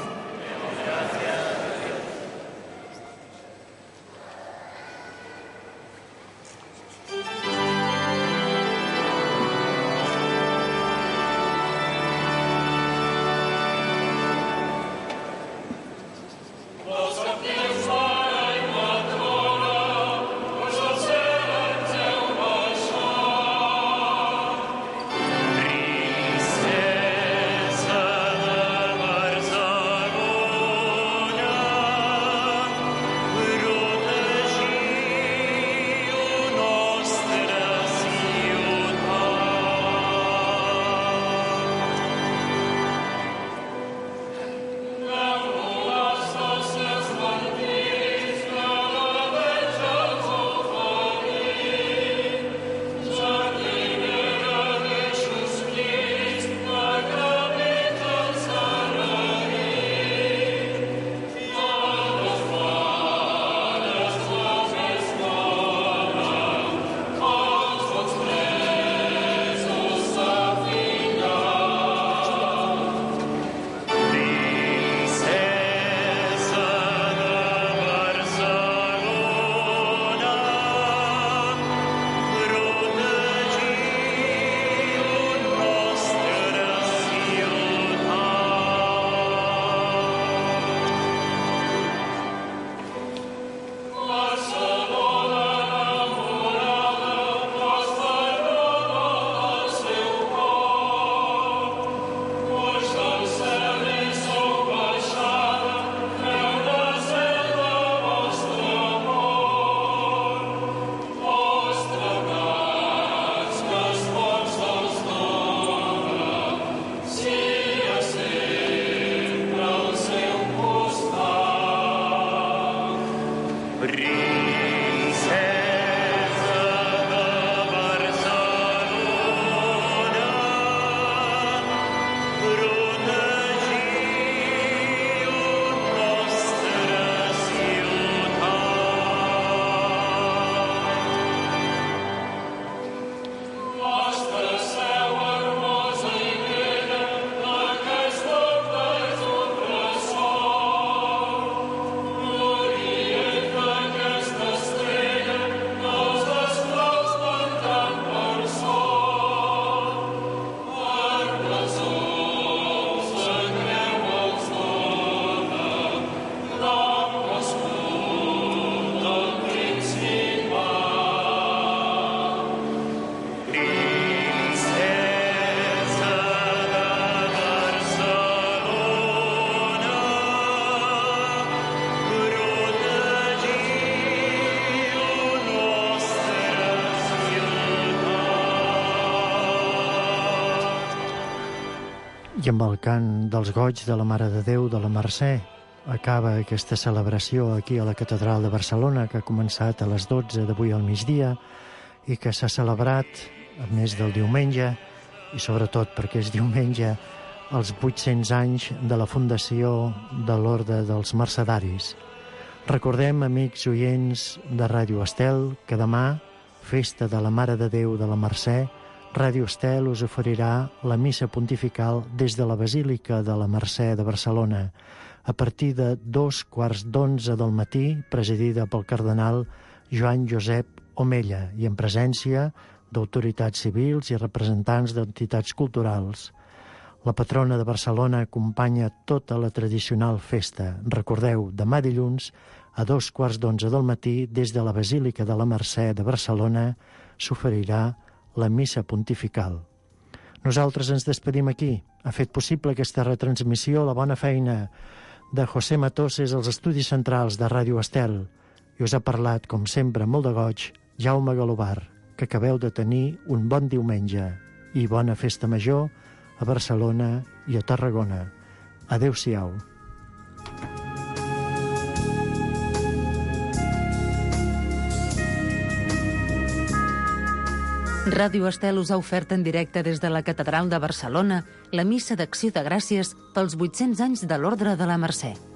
B: I amb el cant dels goigs de la Mare de Déu de la Mercè acaba aquesta celebració aquí a la Catedral de Barcelona, que ha començat a les 12 d'avui al migdia i que s'ha celebrat, a més del diumenge, i sobretot perquè és diumenge, els 800 anys de la fundació de l'Orde dels Mercedaris. Recordem, amics oients de Ràdio Estel, que demà, festa de la Mare de Déu de la Mercè, Ràdio Estel us oferirà la missa pontifical des de la Basílica de la Mercè de Barcelona, a partir de 2:15 del matí, presidida pel cardenal Joan Josep Omella, i en presència d'autoritats civils i representants d'entitats culturals. La patrona de Barcelona acompanya tota la tradicional festa. Recordeu, demà dilluns, a 11:15 del matí, des de la Basílica de la Mercè de Barcelona, s'oferirà la missa pontifical. Nosaltres ens despedim aquí. Ha fet possible aquesta retransmissió la bona feina de José Matoses als estudis centrals de Ràdio Estel. I us ha parlat, com sempre, molt de goig, Jaume Galobar. Que acabeu de tenir un bon diumenge i bona festa major a Barcelona i a Tarragona. Adéu-siau.
A: Ràdio Estel us ha ofert en directe des de la Catedral de Barcelona la missa d'acció de gràcies pels 800 anys de l'Ordre de la Mercè.